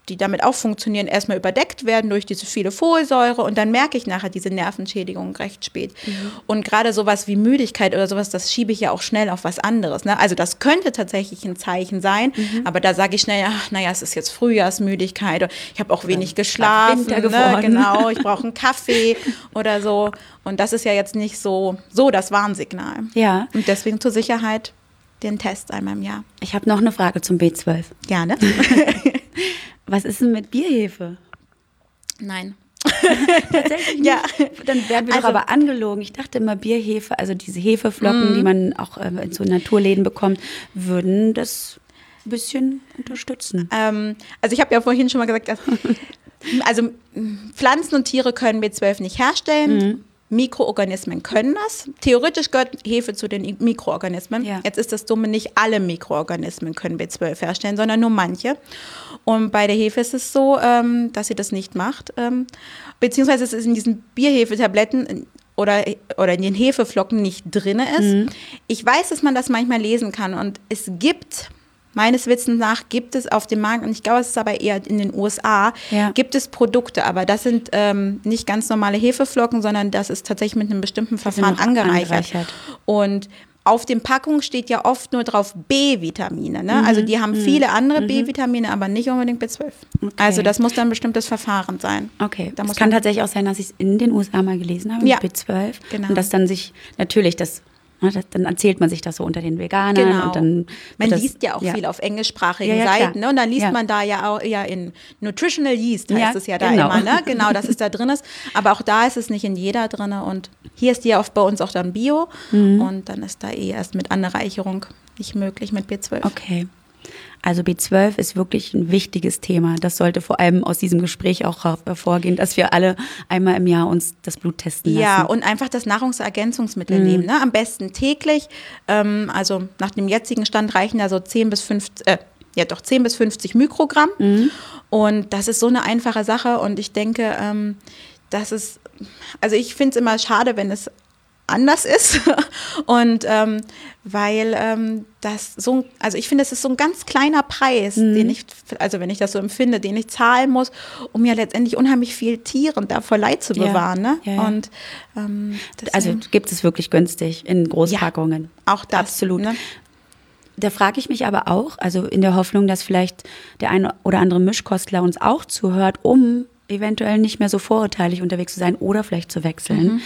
Speaker 2: die damit auch funktionieren, erstmal überdeckt werden durch diese viele Folsäure und dann merke ich nachher diese Nervenschädigung recht spät. Und gerade sowas wie Müdigkeit oder sowas, das schiebe ich ja auch schnell auf was anderes. Ne? Also das könnte tatsächlich ein Zeichen sein, aber da sage ich schnell, naja, es ist jetzt Frühjahrsmüdigkeit, oder ich habe auch wenig geschlafen, ne? Genau, ich brauche einen Kaffee oder so. Und das ist ja jetzt nicht so das Warnsignal.
Speaker 1: Ja.
Speaker 2: Und deswegen zur Sicherheit den Test einmal im Jahr.
Speaker 1: Ich habe noch eine Frage zum B12.
Speaker 2: Gerne.
Speaker 1: Was ist denn mit Bierhefe?
Speaker 2: Nein.
Speaker 1: Tatsächlich nicht. Ja. Dann werden wir doch aber angelogen. Ich dachte immer, Bierhefe, also diese Hefeflocken, die man auch in so Naturläden bekommt, würden das ein bisschen unterstützen.
Speaker 2: Also ich habe ja vorhin schon mal gesagt, also Pflanzen und Tiere können B12 nicht herstellen. Mikroorganismen können das. Theoretisch gehört Hefe zu den Mikroorganismen. Ja. Jetzt ist das Dumme, nicht alle Mikroorganismen können B12 herstellen, sondern nur manche. Und bei der Hefe ist es so, dass sie das nicht macht. Beziehungsweise es ist in diesen Bierhefetabletten oder in den Hefeflocken nicht drin ist. Ich weiß, dass man das manchmal lesen kann. Und es gibt, meines Wissens nach, gibt es auf dem Markt, und ich glaube, es ist aber eher in den USA, gibt es Produkte, aber das sind nicht ganz normale Hefeflocken, sondern das ist tatsächlich mit einem bestimmten Verfahren angereichert. Und auf den Packungen steht ja oft nur drauf B-Vitamine. Ne? Also die haben viele andere B-Vitamine, aber nicht unbedingt B12. Okay. Also das muss dann ein bestimmtes Verfahren sein.
Speaker 1: Okay, es kann tatsächlich auch sein, dass ich es in den USA mal gelesen habe, mit B12. Genau. Und dass dann sich natürlich dann erzählt man sich das so unter den Veganern.
Speaker 2: Genau.
Speaker 1: Und dann
Speaker 2: man liest ja auch viel auf englischsprachigen Seiten. Ne? Und dann liest man da ja auch eher in Nutritional Yeast, heißt es ja da immer. Ne? Genau, dass es da drin ist. Aber auch da ist es nicht in jeder drin. Und hier ist die ja oft bei uns auch dann Bio. Und dann ist da erst mit Anreicherung nicht möglich mit B12.
Speaker 1: Okay. Also B12 ist wirklich ein wichtiges Thema. Das sollte vor allem aus diesem Gespräch auch hervorgehen, dass wir alle einmal im Jahr uns das Blut testen lassen.
Speaker 2: Ja, und einfach das Nahrungsergänzungsmittel nehmen. Ne? Am besten täglich. Also nach dem jetzigen Stand reichen da so 10 bis 50 Mikrogramm. Und das ist so eine einfache Sache. Und ich denke, also ich finde es immer schade, wenn es anders ist und weil ich finde, es ist so ein ganz kleiner Preis, den ich, also wenn ich das so empfinde, den ich zahlen muss, um ja letztendlich unheimlich viel Tieren davor Leid zu bewahren. Ne?
Speaker 1: Ja.
Speaker 2: Und
Speaker 1: also gibt es wirklich günstig in Großpackungen.
Speaker 2: Ja, auch das.
Speaker 1: Absolut. Ne? Da frage ich mich aber auch, also in der Hoffnung, dass vielleicht der eine oder andere Mischkostler uns auch zuhört, um eventuell nicht mehr so vorurteilig unterwegs zu sein oder vielleicht zu wechseln.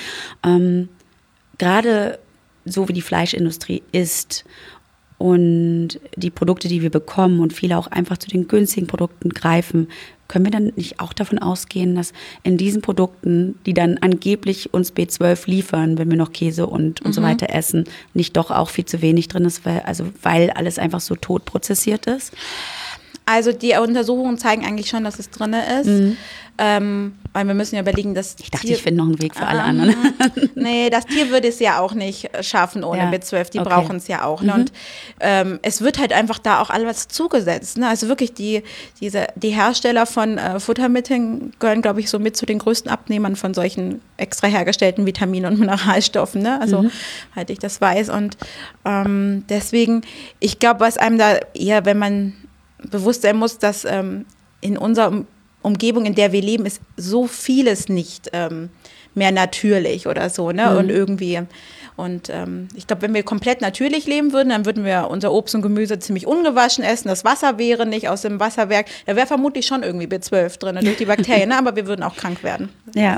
Speaker 1: Gerade so wie die Fleischindustrie ist und die Produkte, die wir bekommen und viele auch einfach zu den günstigen Produkten greifen, können wir dann nicht auch davon ausgehen, dass in diesen Produkten, die dann angeblich uns B12 liefern, wenn wir noch Käse und so weiter essen, nicht doch auch viel zu wenig drin ist, weil alles einfach so tot prozessiert ist?
Speaker 2: Also die Untersuchungen zeigen eigentlich schon, dass es drin ist. Weil wir müssen ja überlegen, dass
Speaker 1: ich dachte, ich finde noch einen Weg für alle anderen.
Speaker 2: Nee, das Tier würde es ja auch nicht schaffen ohne B12. Die brauchen es ja auch. Ne? Und es wird halt einfach da auch alles zugesetzt. Ne? Also wirklich die Hersteller von Futtermitteln gehören, glaube ich, so mit zu den größten Abnehmern von solchen extra hergestellten Vitaminen und Mineralstoffen. Ne? Also halt ich das weiß. Und deswegen, ich glaube, was einem da eher, wenn man bewusst sein muss, dass in unserer Umgebung, in der wir leben, ist so vieles nicht mehr natürlich oder so, ne? Und irgendwie, ich glaube, wenn wir komplett natürlich leben würden, dann würden wir unser Obst und Gemüse ziemlich ungewaschen essen, das Wasser wäre nicht aus dem Wasserwerk, da wäre vermutlich schon irgendwie B12 drin durch die Bakterien, ne? Aber wir würden auch krank werden.
Speaker 1: Ja.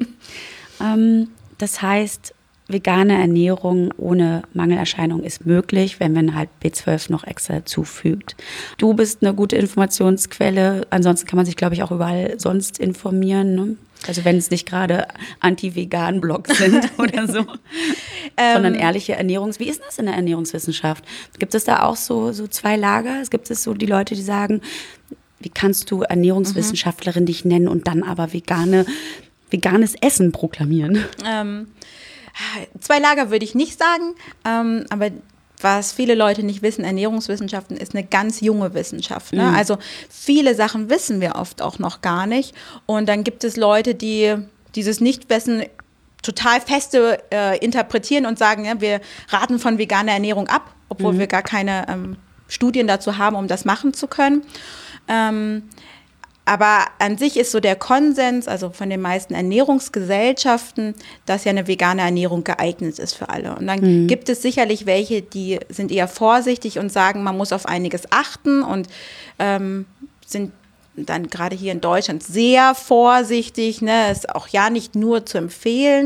Speaker 1: Das heißt, vegane Ernährung ohne Mangelerscheinung ist möglich, wenn man halt B12 noch extra zufügt. Du bist eine gute Informationsquelle. Ansonsten kann man sich, glaube ich, auch überall sonst informieren. Ne? Also wenn es nicht gerade Anti-Vegan-Blogs sind oder so, sondern ehrliche Wie ist das in der Ernährungswissenschaft? Gibt es da auch so zwei Lager? Es gibt so die Leute, die sagen, wie kannst du Ernährungswissenschaftlerin dich nennen und dann aber veganes Essen proklamieren?
Speaker 2: Zwei Lager würde ich nicht sagen, aber was viele Leute nicht wissen, Ernährungswissenschaften ist eine ganz junge Wissenschaft. Ne? Also viele Sachen wissen wir oft auch noch gar nicht. Und dann gibt es Leute, die dieses Nichtwissen total feste interpretieren und sagen, ja, wir raten von veganer Ernährung ab, obwohl wir gar keine Studien dazu haben, um das machen zu können. Aber an sich ist so der Konsens, also von den meisten Ernährungsgesellschaften, dass ja eine vegane Ernährung geeignet ist für alle. Und dann gibt es sicherlich welche, die sind eher vorsichtig und sagen, man muss auf einiges achten und sind dann gerade hier in Deutschland sehr vorsichtig, ne, ist auch ja nicht nur zu empfehlen.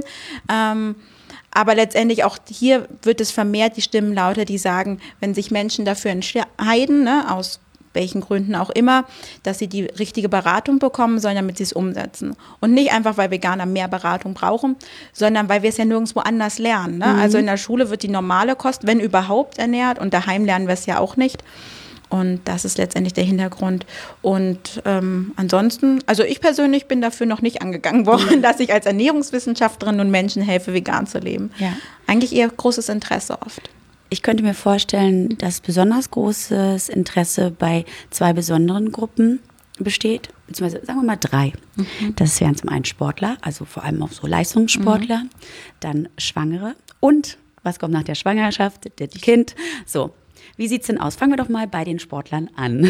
Speaker 2: Aber letztendlich auch hier wird es vermehrt die Stimmen lauter, die sagen, wenn sich Menschen dafür entscheiden, ne, aus welchen Gründen auch immer, dass sie die richtige Beratung bekommen sollen, damit sie es umsetzen. Und nicht einfach, weil Veganer mehr Beratung brauchen, sondern weil wir es ja nirgendwo anders lernen. Ne? Also in der Schule wird die normale Kost, wenn überhaupt, ernährt und daheim lernen wir es ja auch nicht. Und das ist letztendlich der Hintergrund. Und ansonsten, also ich persönlich bin dafür noch nicht angegangen worden, dass ich als Ernährungswissenschaftlerin nun Menschen helfe, vegan zu leben. Ja. Eigentlich eher großes Interesse oft.
Speaker 1: Ich könnte mir vorstellen, dass besonders großes Interesse bei 2 besonderen Gruppen besteht, beziehungsweise sagen wir mal 3. Das wären zum einen Sportler, also vor allem auch so Leistungssportler, dann Schwangere und, was kommt nach der Schwangerschaft, das Kind, so. Wie sieht's denn aus? Fangen wir doch mal bei den Sportlern an.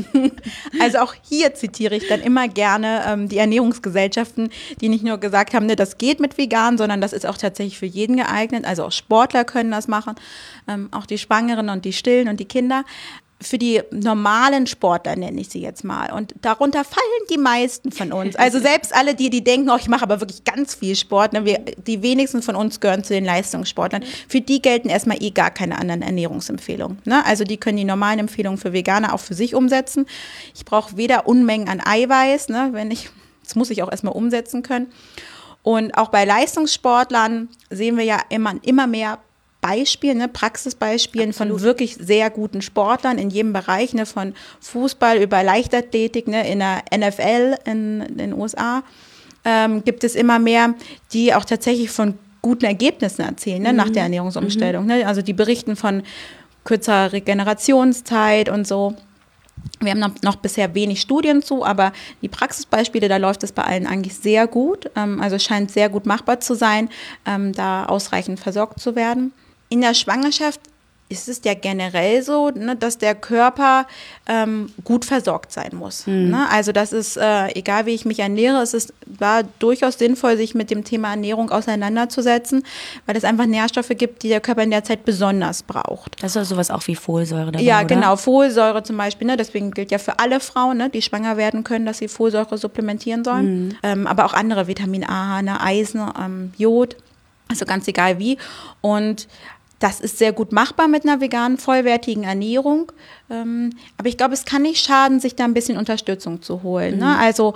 Speaker 2: Also auch hier zitiere ich dann immer gerne die Ernährungsgesellschaften, die nicht nur gesagt haben, ne, das geht mit vegan, sondern das ist auch tatsächlich für jeden geeignet. Also auch Sportler können das machen, auch die Schwangeren und die Stillen und die Kinder. Für die normalen Sportler nenne ich sie jetzt mal. Und darunter fallen die meisten von uns. Also selbst alle die denken, oh, ich mache aber wirklich ganz viel Sport. Ne? Die wenigsten von uns gehören zu den Leistungssportlern. Für die gelten erstmal gar keine anderen Ernährungsempfehlungen. Ne? Also die können die normalen Empfehlungen für Veganer auch für sich umsetzen. Ich brauche weder Unmengen an Eiweiß, ne? Das muss ich auch erstmal umsetzen können. Und auch bei Leistungssportlern sehen wir ja immer mehr Beispielen, ne, Praxisbeispielen von wirklich sehr guten Sportlern in jedem Bereich, ne, von Fußball über Leichtathletik, ne, in der NFL in den USA gibt es immer mehr, die auch tatsächlich von guten Ergebnissen erzählen, ne, nach der Ernährungsumstellung. Ne, also die berichten von kürzerer Regenerationszeit und so. Wir haben noch bisher wenig Studien zu, aber die Praxisbeispiele, da läuft es bei allen eigentlich sehr gut. Also es scheint sehr gut machbar zu sein, da ausreichend versorgt zu werden. In der Schwangerschaft ist es ja generell so, ne, dass der Körper gut versorgt sein muss. Ne? Also das ist, egal wie ich mich ernähre, war durchaus sinnvoll, sich mit dem Thema Ernährung auseinanderzusetzen, weil es einfach Nährstoffe gibt, die der Körper in der Zeit besonders braucht.
Speaker 1: Das ist also sowas auch wie Folsäure dabei,
Speaker 2: ja,
Speaker 1: oder?
Speaker 2: Genau, Folsäure zum Beispiel. Ne? Deswegen gilt ja für alle Frauen, ne, die schwanger werden können, dass sie Folsäure supplementieren sollen. Aber auch andere, Vitamin A, ne, Eisen, Jod, also ganz egal wie. Und das ist sehr gut machbar mit einer veganen, vollwertigen Ernährung. Aber ich glaube, es kann nicht schaden, sich da ein bisschen Unterstützung zu holen. Ne? Also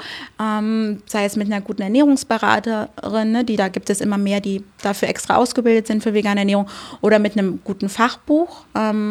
Speaker 2: sei es mit einer guten Ernährungsberaterin, ne? Da gibt es immer mehr, die dafür extra ausgebildet sind für vegane Ernährung, oder mit einem guten Fachbuch.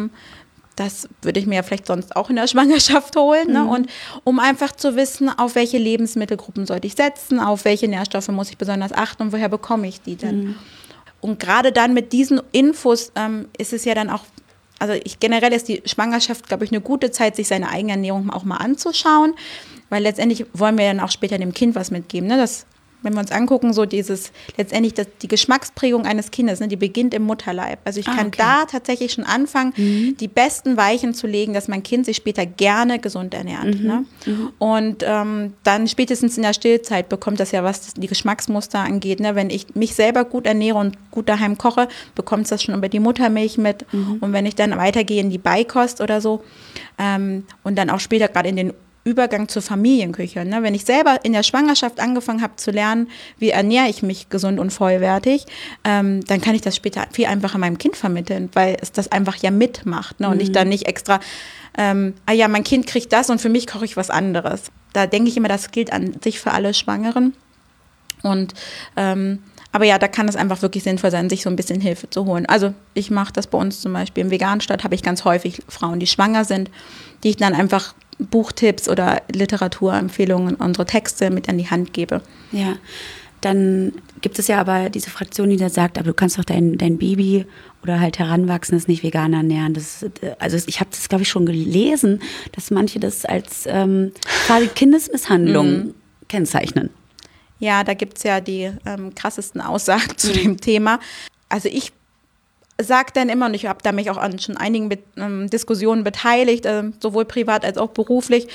Speaker 2: Das würde ich mir ja vielleicht sonst auch in der Schwangerschaft holen. Ne? Und um einfach zu wissen, auf welche Lebensmittelgruppen sollte ich setzen, auf welche Nährstoffe muss ich besonders achten und woher bekomme ich die denn? Und gerade dann mit diesen Infos ist es ja dann auch, also generell ist die Schwangerschaft, glaube ich, eine gute Zeit, sich seine eigene Ernährung auch mal anzuschauen, weil letztendlich wollen wir dann auch später dem Kind was mitgeben. Ne? Wenn wir uns angucken, so die Geschmacksprägung eines Kindes, ne, die beginnt im Mutterleib. Also ich kann da tatsächlich schon anfangen, die besten Weichen zu legen, dass mein Kind sich später gerne gesund ernährt. Ne? Und dann spätestens in der Stillzeit bekommt das ja, was die Geschmacksmuster angeht. Ne? Wenn ich mich selber gut ernähre und gut daheim koche, bekommt es das schon über die Muttermilch mit. Und wenn ich dann weitergehe in die Beikost oder so und dann auch später gerade in den Übergang zur Familienküche. Ne? Wenn ich selber in der Schwangerschaft angefangen habe zu lernen, wie ernähre ich mich gesund und vollwertig, dann kann ich das später viel einfacher meinem Kind vermitteln, weil es das einfach ja mitmacht. Ne? Und ich dann nicht extra, mein Kind kriegt das und für mich koche ich was anderes. Da denke ich immer, das gilt an sich für alle Schwangeren. Und aber ja, da kann es einfach wirklich sinnvoll sein, sich so ein bisschen Hilfe zu holen. Also ich mache das bei uns zum Beispiel im Veganstadt, habe ich ganz häufig Frauen, die schwanger sind, die ich dann einfach Buchtipps oder Literaturempfehlungen, unsere Texte mit an die Hand gebe.
Speaker 1: Ja, dann gibt es ja aber diese Fraktion, die da sagt, aber du kannst doch dein Baby oder halt Heranwachsendes nicht vegan ernähren. Also ich habe das, glaube ich, schon gelesen, dass manche das als quasi Kindesmisshandlung kennzeichnen.
Speaker 2: Ja, da gibt es ja die krassesten Aussagen zu dem Thema. Also ich sage dann immer, und ich habe da mich auch an schon einigen Diskussionen beteiligt, sowohl privat als auch beruflich,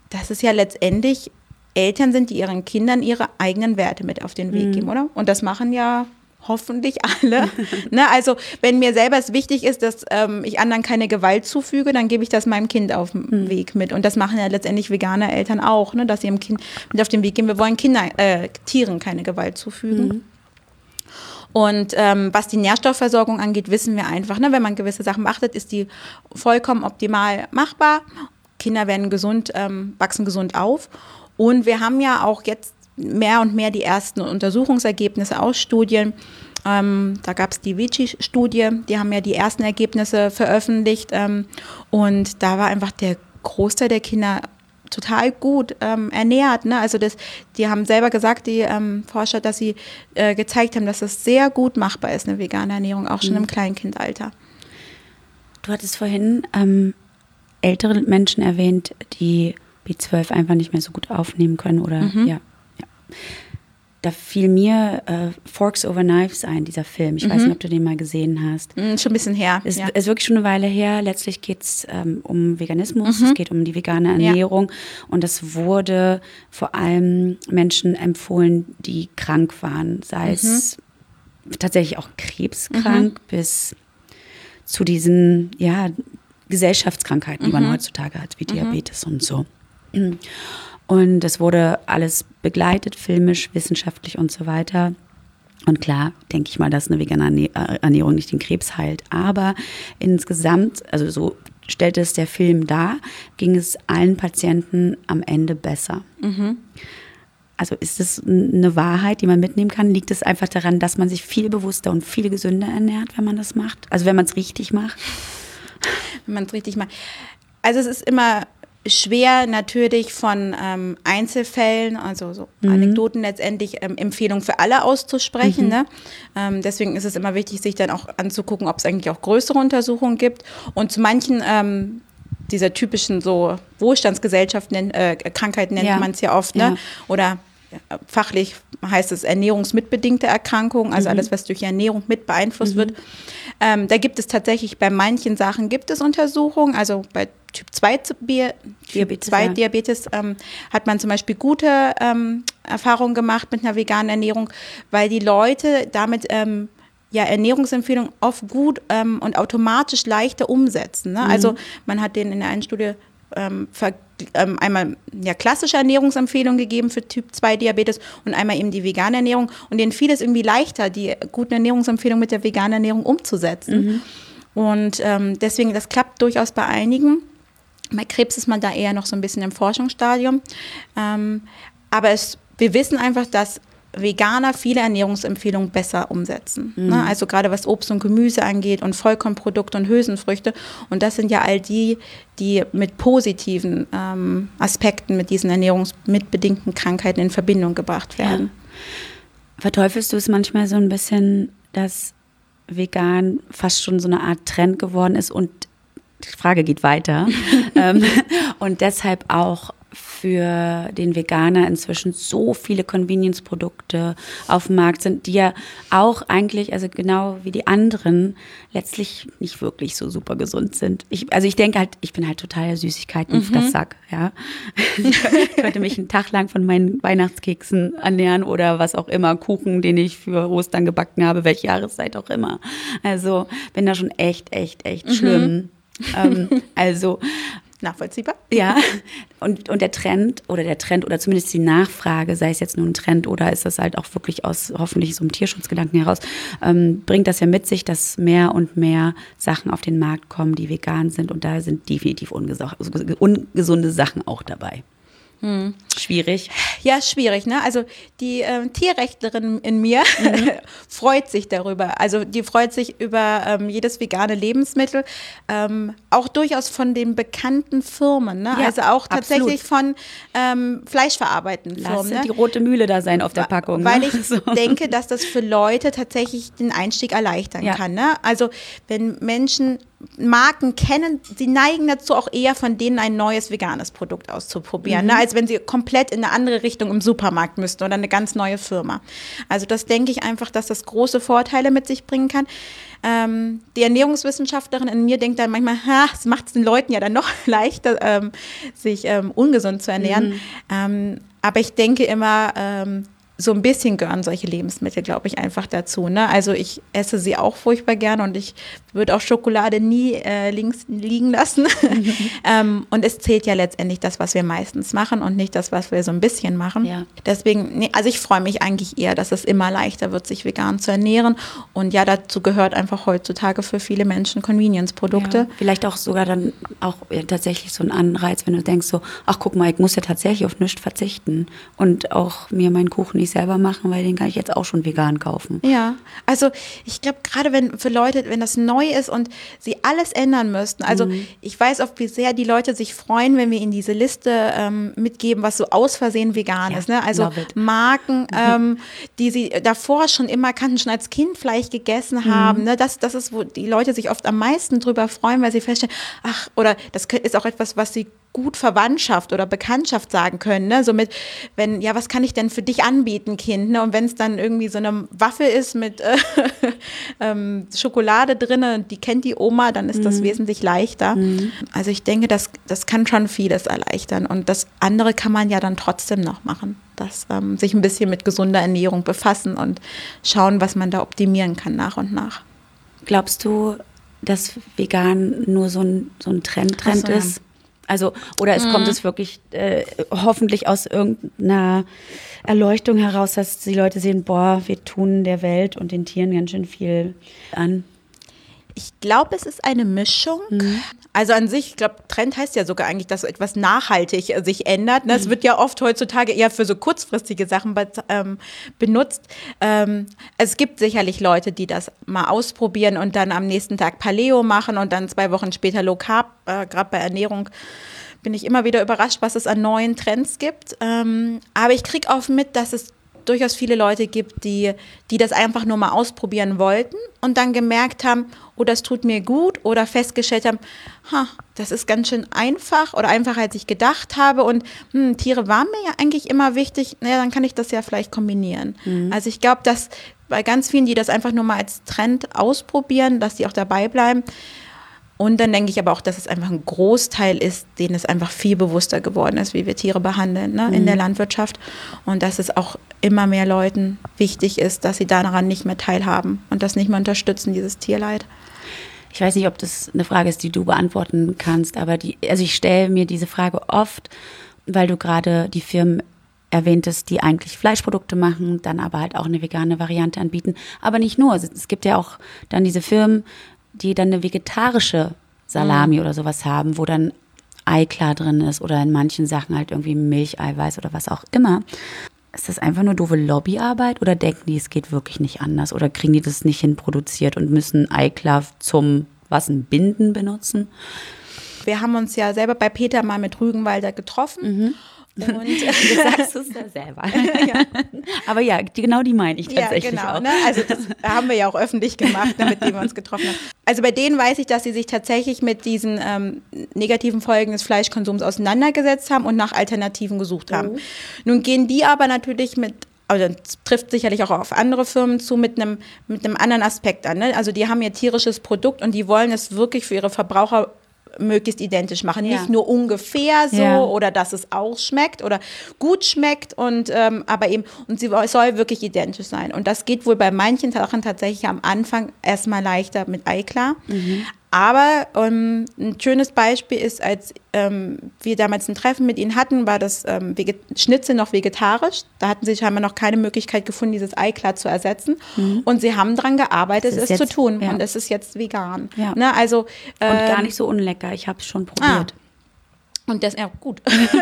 Speaker 2: dass es ja letztendlich Eltern sind, die ihren Kindern ihre eigenen Werte mit auf den Weg geben, oder? Und das machen ja hoffentlich alle. Ne? Also wenn mir selber es wichtig ist, dass ich anderen keine Gewalt zufüge, dann gebe ich das meinem Kind auf den Weg mit. Und das machen ja letztendlich vegane Eltern auch, ne? Dass sie ihrem Kind mit auf den Weg gehen. Wir wollen Tieren keine Gewalt zufügen. Und was die Nährstoffversorgung angeht, wissen wir einfach, ne? Wenn man gewisse Sachen beachtet, ist die vollkommen optimal machbar. Kinder werden gesund, wachsen gesund auf. Und wir haben ja auch jetzt mehr und mehr die ersten Untersuchungsergebnisse aus Studien. Da gab es die Vici-Studie, die haben ja die ersten Ergebnisse veröffentlicht. Und da war einfach der Großteil der Kinder total gut ernährt. Ne? Also die haben selber gesagt, die Forscher, dass sie gezeigt haben, dass das sehr gut machbar ist, eine vegane Ernährung, auch schon im Kleinkindalter.
Speaker 1: Du hattest vorhin ältere Menschen erwähnt, die B12 einfach nicht mehr so gut aufnehmen können, oder? Ja. Da fiel mir Forks Over Knives ein, dieser Film. Ich weiß nicht, ob du den mal gesehen hast.
Speaker 2: Schon ein bisschen her.
Speaker 1: Ist wirklich schon eine Weile her. Letztlich geht es um Veganismus, es geht um die vegane Ernährung. Und es wurde vor allem Menschen empfohlen, die krank waren. Sei es tatsächlich auch krebskrank bis zu diesen Gesellschaftskrankheiten, die man heutzutage hat, wie Diabetes und so. Und das wurde alles begleitet, filmisch, wissenschaftlich und so weiter. Und klar, denke ich mal, dass eine vegane Ernährung nicht den Krebs heilt. Aber insgesamt, also so stellte es der Film dar, ging es allen Patienten am Ende besser. Also ist es eine Wahrheit, die man mitnehmen kann? Liegt es einfach daran, dass man sich viel bewusster und viel gesünder ernährt, wenn man das macht? Also wenn man es richtig macht?
Speaker 2: Wenn man es richtig macht. Also es ist immer schwer natürlich von Einzelfällen, also so Anekdoten letztendlich Empfehlungen für alle auszusprechen. Ne? Deswegen ist es immer wichtig, sich dann auch anzugucken, ob es eigentlich auch größere Untersuchungen gibt. Und zu manchen dieser typischen so Wohlstandsgesellschaften, Krankheiten nennt man es ja oft, ne? Oder fachlich heißt es ernährungsmitbedingte Erkrankungen, also alles, was durch Ernährung mit beeinflusst wird. Da gibt es tatsächlich, bei manchen Sachen gibt es Untersuchungen, also bei Typ 2 Diabetes hat man zum Beispiel gute Erfahrungen gemacht mit einer veganen Ernährung, weil die Leute damit Ernährungsempfehlungen oft gut und automatisch leichter umsetzen. Ne? Also man hat denen in der einen Studie einmal klassische Ernährungsempfehlungen gegeben für Typ 2 Diabetes und einmal eben die vegane Ernährung. Und denen fiel es irgendwie leichter, die guten Ernährungsempfehlungen mit der veganen Ernährung umzusetzen. Und deswegen, das klappt durchaus bei einigen. Bei Krebs ist man da eher noch so ein bisschen im Forschungsstadium. Aber wir wissen einfach, dass Veganer viele Ernährungsempfehlungen besser umsetzen. Ne? Also gerade was Obst und Gemüse angeht und Vollkornprodukte und Hülsenfrüchte. Und das sind ja all die mit positiven Aspekten mit diesen ernährungsmitbedingten Krankheiten in Verbindung gebracht werden.
Speaker 1: Ja. Verteufelst du es manchmal so ein bisschen, dass vegan fast schon so eine Art Trend geworden ist und die Frage geht weiter und deshalb auch für den Veganer inzwischen so viele Convenience-Produkte auf dem Markt sind, die ja auch eigentlich, also genau wie die anderen, letztlich nicht wirklich so super gesund sind. Ich denke halt, ich bin halt total Süßigkeiten-Fressack, ja. Ich könnte mich einen Tag lang von meinen Weihnachtskeksen ernähren oder was auch immer, Kuchen, den ich für Ostern gebacken habe, welche Jahreszeit auch immer. Also bin da schon echt schlimm. Also
Speaker 2: nachvollziehbar.
Speaker 1: Ja, und der Trend oder zumindest die Nachfrage, sei es jetzt nur ein Trend oder ist das halt auch wirklich aus hoffentlich so einem Tierschutzgedanken heraus, bringt das ja mit sich, dass mehr und mehr Sachen auf den Markt kommen, die vegan sind und da sind definitiv ungesunde Sachen auch dabei. Schwierig.
Speaker 2: Ja, schwierig, ne? Also die Tierrechtlerin in mir freut sich darüber. Also die freut sich über jedes vegane Lebensmittel, auch durchaus von den bekannten Firmen, ne?
Speaker 1: Ja,
Speaker 2: also auch tatsächlich
Speaker 1: absolut.
Speaker 2: Von fleischverarbeitenden Firmen.
Speaker 1: Lass die rote Mühle da sein auf der Packung.
Speaker 2: Weil
Speaker 1: ne?
Speaker 2: ich denke, dass das für Leute tatsächlich den Einstieg erleichtern kann. Ne? Also wenn Menschen Marken kennen, sie neigen dazu auch eher von denen ein neues veganes Produkt auszuprobieren, ne? als wenn sie komplett in eine andere Richtung im Supermarkt müssten oder eine ganz neue Firma. Also das denke ich einfach, dass das große Vorteile mit sich bringen kann. Die Ernährungswissenschaftlerin in mir denkt dann manchmal, es macht es den Leuten ja dann noch leichter, sich ungesund zu ernähren. Aber ich denke immer, so ein bisschen gehören solche Lebensmittel, glaube ich, einfach dazu. Ne? Also ich esse sie auch furchtbar gerne und ich würde auch Schokolade nie links liegen lassen. Und es zählt ja letztendlich das, was wir meistens machen und nicht das, was wir so ein bisschen machen. Ja. Deswegen, also ich freue mich eigentlich eher, dass es immer leichter wird, sich vegan zu ernähren. Und ja, dazu gehört einfach heutzutage für viele Menschen Convenience-Produkte.
Speaker 1: Ja, vielleicht auch sogar dann auch tatsächlich so ein Anreiz, wenn du denkst so, ach guck mal, ich muss ja tatsächlich auf nichts verzichten und auch mir meinen Kuchen nicht selber machen, weil den kann ich jetzt auch schon vegan kaufen.
Speaker 2: Ja, also ich glaube, gerade für Leute, wenn das neu ist und sie alles ändern müssten, also ich weiß auch, wie sehr die Leute sich freuen, wenn wir ihnen diese Liste mitgeben, was so aus Versehen vegan ist. Ne? Also Marken, die sie davor schon immer kannten, schon als Kind vielleicht gegessen haben. Ne? Das ist, wo die Leute sich oft am meisten drüber freuen, weil sie feststellen, oder das ist auch etwas, was sie gut Verwandtschaft oder Bekanntschaft sagen können, ne? Somit, was kann ich denn für dich anbieten, Kind? Ne? Und wenn es dann irgendwie so eine Waffel ist mit Schokolade drin, die kennt die Oma, dann ist das wesentlich leichter. Also ich denke, das kann schon vieles erleichtern. Und das andere kann man ja dann trotzdem noch machen. Sich ein bisschen mit gesunder Ernährung befassen und schauen, was man da optimieren kann nach und nach.
Speaker 1: Glaubst du, dass vegan nur so ein Trend ist? Also, oder kommt es wirklich hoffentlich aus irgendeiner Erleuchtung heraus, dass die Leute sehen, wir tun der Welt und den Tieren ganz schön viel an?
Speaker 2: Ich glaube, es ist eine Mischung. Also an sich, ich glaube, Trend heißt ja sogar eigentlich, dass so etwas nachhaltig sich ändert. Es wird ja oft heutzutage eher für so kurzfristige Sachen benutzt. Es gibt sicherlich Leute, die das mal ausprobieren und dann am nächsten Tag Paleo machen und dann 2 Wochen später Low Carb. Gerade bei Ernährung bin ich immer wieder überrascht, was es an neuen Trends gibt. Aber ich kriege auch mit, dass es durchaus viele Leute gibt, die das einfach nur mal ausprobieren wollten und dann gemerkt haben, das tut mir gut oder festgestellt haben, das ist ganz schön einfach oder einfacher, als ich gedacht habe und Tiere waren mir ja eigentlich immer wichtig, dann kann ich das ja vielleicht kombinieren. Also ich glaube, dass bei ganz vielen, die das einfach nur mal als Trend ausprobieren, dass die auch dabei bleiben. Und dann denke ich aber auch, dass es einfach ein Großteil ist, denen es einfach viel bewusster geworden ist, wie wir Tiere behandeln, ne, in der Landwirtschaft. Und dass es auch immer mehr Leuten wichtig ist, dass sie daran nicht mehr teilhaben und das nicht mehr unterstützen, dieses Tierleid.
Speaker 1: Ich weiß nicht, ob das eine Frage ist, die du beantworten kannst, aber ich stelle mir diese Frage oft, weil du gerade die Firmen erwähntest, die eigentlich Fleischprodukte machen, dann aber halt auch eine vegane Variante anbieten. Aber nicht nur, es gibt ja auch dann diese Firmen, die dann eine vegetarische Salami oder sowas haben, wo dann Eiklar drin ist oder in manchen Sachen halt irgendwie Milcheiweiß oder was auch immer. Ist das einfach nur doofe Lobbyarbeit oder denken die, es geht wirklich nicht anders oder kriegen die das nicht hin produziert und müssen Eiklar zum Binden benutzen?
Speaker 2: Wir haben uns ja selber bei Peter mal mit Rügenwalder getroffen. Und
Speaker 1: du sagst es ja selber. Ja. Aber ja, genau die meine ich tatsächlich auch.
Speaker 2: Ne? Also das haben wir ja auch öffentlich gemacht, mit denen wir uns getroffen haben. Also bei denen weiß ich, dass sie sich tatsächlich mit diesen negativen Folgen des Fleischkonsums auseinandergesetzt haben und nach Alternativen gesucht haben. Nun gehen die aber natürlich das trifft sicherlich auch auf andere Firmen zu, mit einem anderen Aspekt an. Ne? Also die haben ihr tierisches Produkt und die wollen es wirklich für ihre Verbraucher möglichst identisch machen. Nicht nur ungefähr so oder dass es auch schmeckt oder gut schmeckt aber eben, und es soll wirklich identisch sein. Und das geht wohl bei manchen Sachen tatsächlich am Anfang erstmal leichter mit Eiklar. Aber ein schönes Beispiel ist, als wir damals ein Treffen mit ihnen hatten, war das Schnitzel noch vegetarisch. Da hatten sie scheinbar noch keine Möglichkeit gefunden, dieses Eiklar zu ersetzen. Und sie haben daran gearbeitet, es zu tun. Und es ist jetzt vegan. Ja. Ne, also,
Speaker 1: und gar nicht so unlecker. Ich habe es schon probiert.
Speaker 2: Und gut.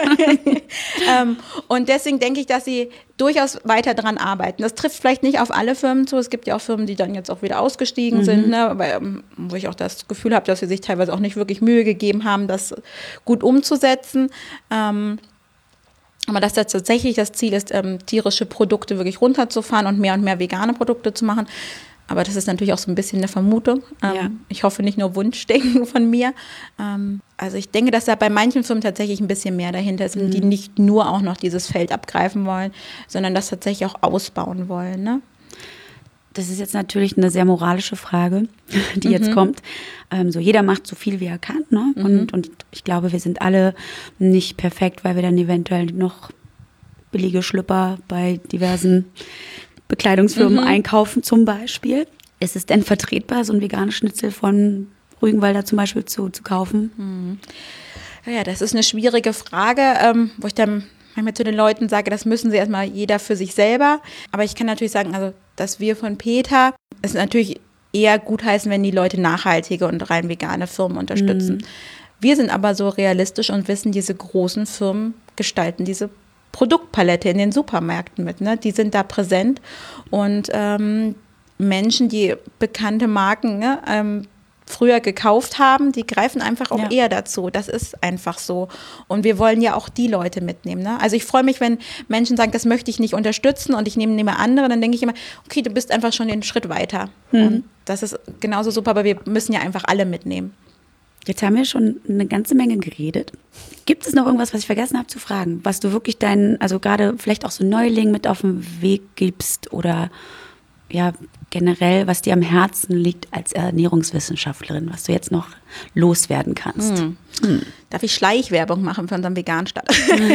Speaker 2: Und deswegen denke ich, dass sie durchaus weiter dran arbeiten. Das trifft vielleicht nicht auf alle Firmen zu. Es gibt ja auch Firmen, die dann jetzt auch wieder ausgestiegen sind, ne? Wo ich auch das Gefühl habe, dass sie sich teilweise auch nicht wirklich Mühe gegeben haben, das gut umzusetzen. Aber dass das tatsächlich das Ziel ist, tierische Produkte wirklich runterzufahren und mehr vegane Produkte zu machen. Aber das ist natürlich auch so ein bisschen eine Vermutung.
Speaker 1: Ja.
Speaker 2: Ich hoffe nicht nur Wunschdenken von mir. Also ich denke, dass da bei manchen Firmen tatsächlich ein bisschen mehr dahinter ist, die nicht nur auch noch dieses Feld abgreifen wollen, sondern das tatsächlich auch ausbauen wollen. Ne?
Speaker 1: Das ist jetzt natürlich eine sehr moralische Frage, die jetzt kommt. So jeder macht so viel, wie er kann. Ne? Und ich glaube, wir sind alle nicht perfekt, weil wir dann eventuell noch billige Schlüpper bei diversen Bekleidungsfirmen einkaufen zum Beispiel. Ist es denn vertretbar, so ein veganes Schnitzel von Rügenwalder zum Beispiel zu kaufen?
Speaker 2: Ja, das ist eine schwierige Frage, wo ich dann manchmal zu den Leuten sage, das müssen sie erstmal jeder für sich selber. Aber ich kann natürlich sagen, also dass wir von PETA es natürlich eher gutheißen, wenn die Leute nachhaltige und rein vegane Firmen unterstützen. Wir sind aber so realistisch und wissen, diese großen Firmen gestalten diese Produktpalette in den Supermärkten mit, ne? Die sind da präsent und Menschen, die bekannte Marken früher gekauft haben, die greifen einfach auch eher dazu. Das ist einfach so. Und wir wollen ja auch die Leute mitnehmen. Ne? Also ich freue mich, wenn Menschen sagen, das möchte ich nicht unterstützen und ich nehme andere, dann denke ich immer, okay, du bist einfach schon den Schritt weiter. Und das ist genauso super, aber wir müssen ja einfach alle mitnehmen.
Speaker 1: Jetzt haben wir schon eine ganze Menge geredet. Gibt es noch irgendwas, was ich vergessen habe zu fragen, was du wirklich also gerade vielleicht auch so Neulingen mit auf den Weg gibst oder ja generell, was dir am Herzen liegt als Ernährungswissenschaftlerin, was du jetzt noch loswerden kannst?
Speaker 2: Darf ich Schleichwerbung machen für unseren Vegan-Stadt?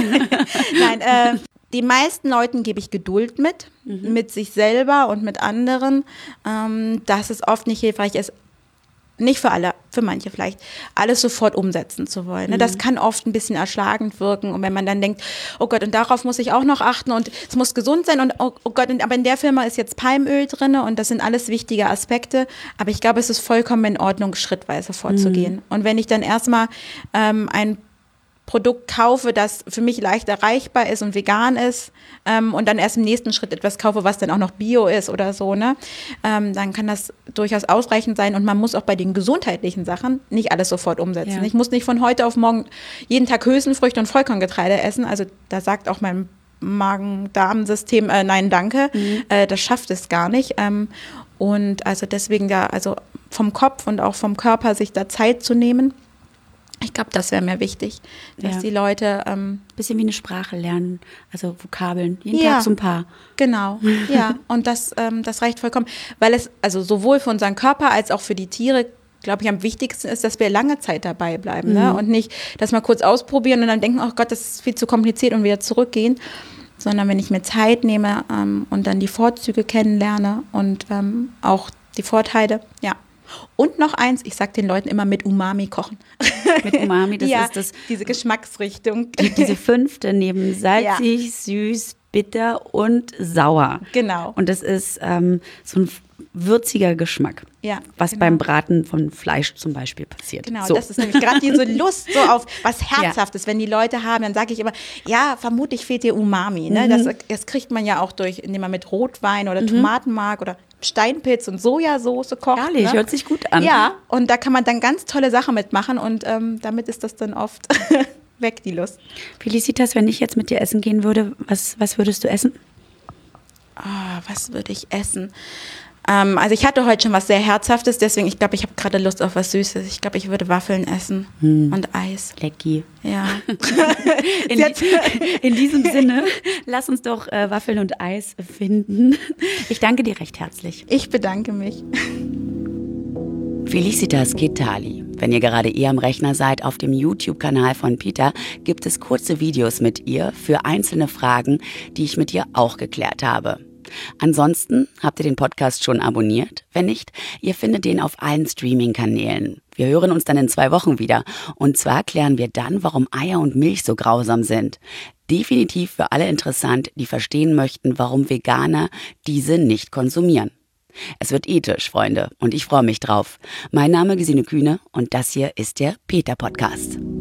Speaker 2: Nein, die meisten Leuten gebe ich Geduld mit sich selber und mit anderen, dass es oft nicht hilfreich ist, nicht für alle, für manche vielleicht, alles sofort umsetzen zu wollen. Ne? Das kann oft ein bisschen erschlagend wirken. Und wenn man dann denkt, oh Gott, und darauf muss ich auch noch achten und es muss gesund sein und oh Gott, aber in der Firma ist jetzt Palmöl drin und das sind alles wichtige Aspekte. Aber ich glaube, es ist vollkommen in Ordnung, schrittweise vorzugehen. Und wenn ich dann erstmal ein Produkt kaufe, das für mich leicht erreichbar ist und vegan ist und dann erst im nächsten Schritt etwas kaufe, was dann auch noch Bio ist oder so, ne? Dann kann das durchaus ausreichend sein und man muss auch bei den gesundheitlichen Sachen nicht alles sofort umsetzen. Ja. Ich muss nicht von heute auf morgen jeden Tag Hülsenfrüchte und Vollkorngetreide essen, also da sagt auch mein Magen-Darm-System nein, danke, das schafft es gar nicht. Und also deswegen also vom Kopf und auch vom Körper sich da Zeit zu nehmen. Ich glaube, das wäre mir wichtig, dass die Leute
Speaker 1: bisschen wie eine Sprache lernen, also Vokabeln, jeden Tag so ein paar.
Speaker 2: Genau, ja, und das reicht vollkommen, weil es also sowohl für unseren Körper als auch für die Tiere, glaube ich, am wichtigsten ist, dass wir lange Zeit dabei bleiben, ne? Und nicht, dass wir kurz ausprobieren und dann denken, oh Gott, das ist viel zu kompliziert und wieder zurückgehen, sondern wenn ich mir Zeit nehme und dann die Vorzüge kennenlerne und auch die Vorteile, ja. Und noch eins, ich sage den Leuten immer mit Umami kochen.
Speaker 1: Mit Umami, das ist das.
Speaker 2: Diese Geschmacksrichtung.
Speaker 1: Diese fünfte neben salzig, süß, bitter und sauer.
Speaker 2: Genau.
Speaker 1: Und das ist so ein würziger Geschmack, was beim Braten von Fleisch zum Beispiel passiert.
Speaker 2: Genau, so. Das ist nämlich gerade diese Lust so auf was Herzhaftes. Wenn die Leute haben, dann sage ich immer, ja, vermutlich fehlt dir Umami. Ne? Das kriegt man ja auch durch, indem man mit Rotwein oder Tomatenmark oder Steinpilz und Sojasauce kocht.
Speaker 1: Herrlich,
Speaker 2: ne?
Speaker 1: Hört sich gut an.
Speaker 2: Ja, und da kann man dann ganz tolle Sachen mitmachen und damit ist das dann oft weg, die Lust.
Speaker 1: Felicitas, wenn ich jetzt mit dir essen gehen würde, was würdest du essen?
Speaker 2: Was würde ich essen? Also ich hatte heute schon was sehr Herzhaftes, deswegen, ich glaube, ich habe gerade Lust auf was Süßes. Ich glaube, ich würde Waffeln essen und Eis.
Speaker 1: Lecki.
Speaker 2: Ja.
Speaker 1: In diesem Sinne, lass uns doch Waffeln und Eis finden. Ich danke dir recht herzlich.
Speaker 2: Ich bedanke mich.
Speaker 1: Felicitas Kitali. Wenn ihr gerade am Rechner seid, auf dem YouTube-Kanal von PETA gibt es kurze Videos mit ihr für einzelne Fragen, die ich mit ihr auch geklärt habe. Ansonsten habt ihr den Podcast schon abonniert? Wenn nicht, ihr findet den auf allen Streaming-Kanälen. Wir hören uns dann in 2 Wochen wieder. Und zwar klären wir dann, warum Eier und Milch so grausam sind. Definitiv für alle interessant, die verstehen möchten, warum Veganer diese nicht konsumieren. Es wird ethisch, Freunde, und ich freue mich drauf. Mein Name ist Gesine Kühne und das hier ist der PETA-Podcast.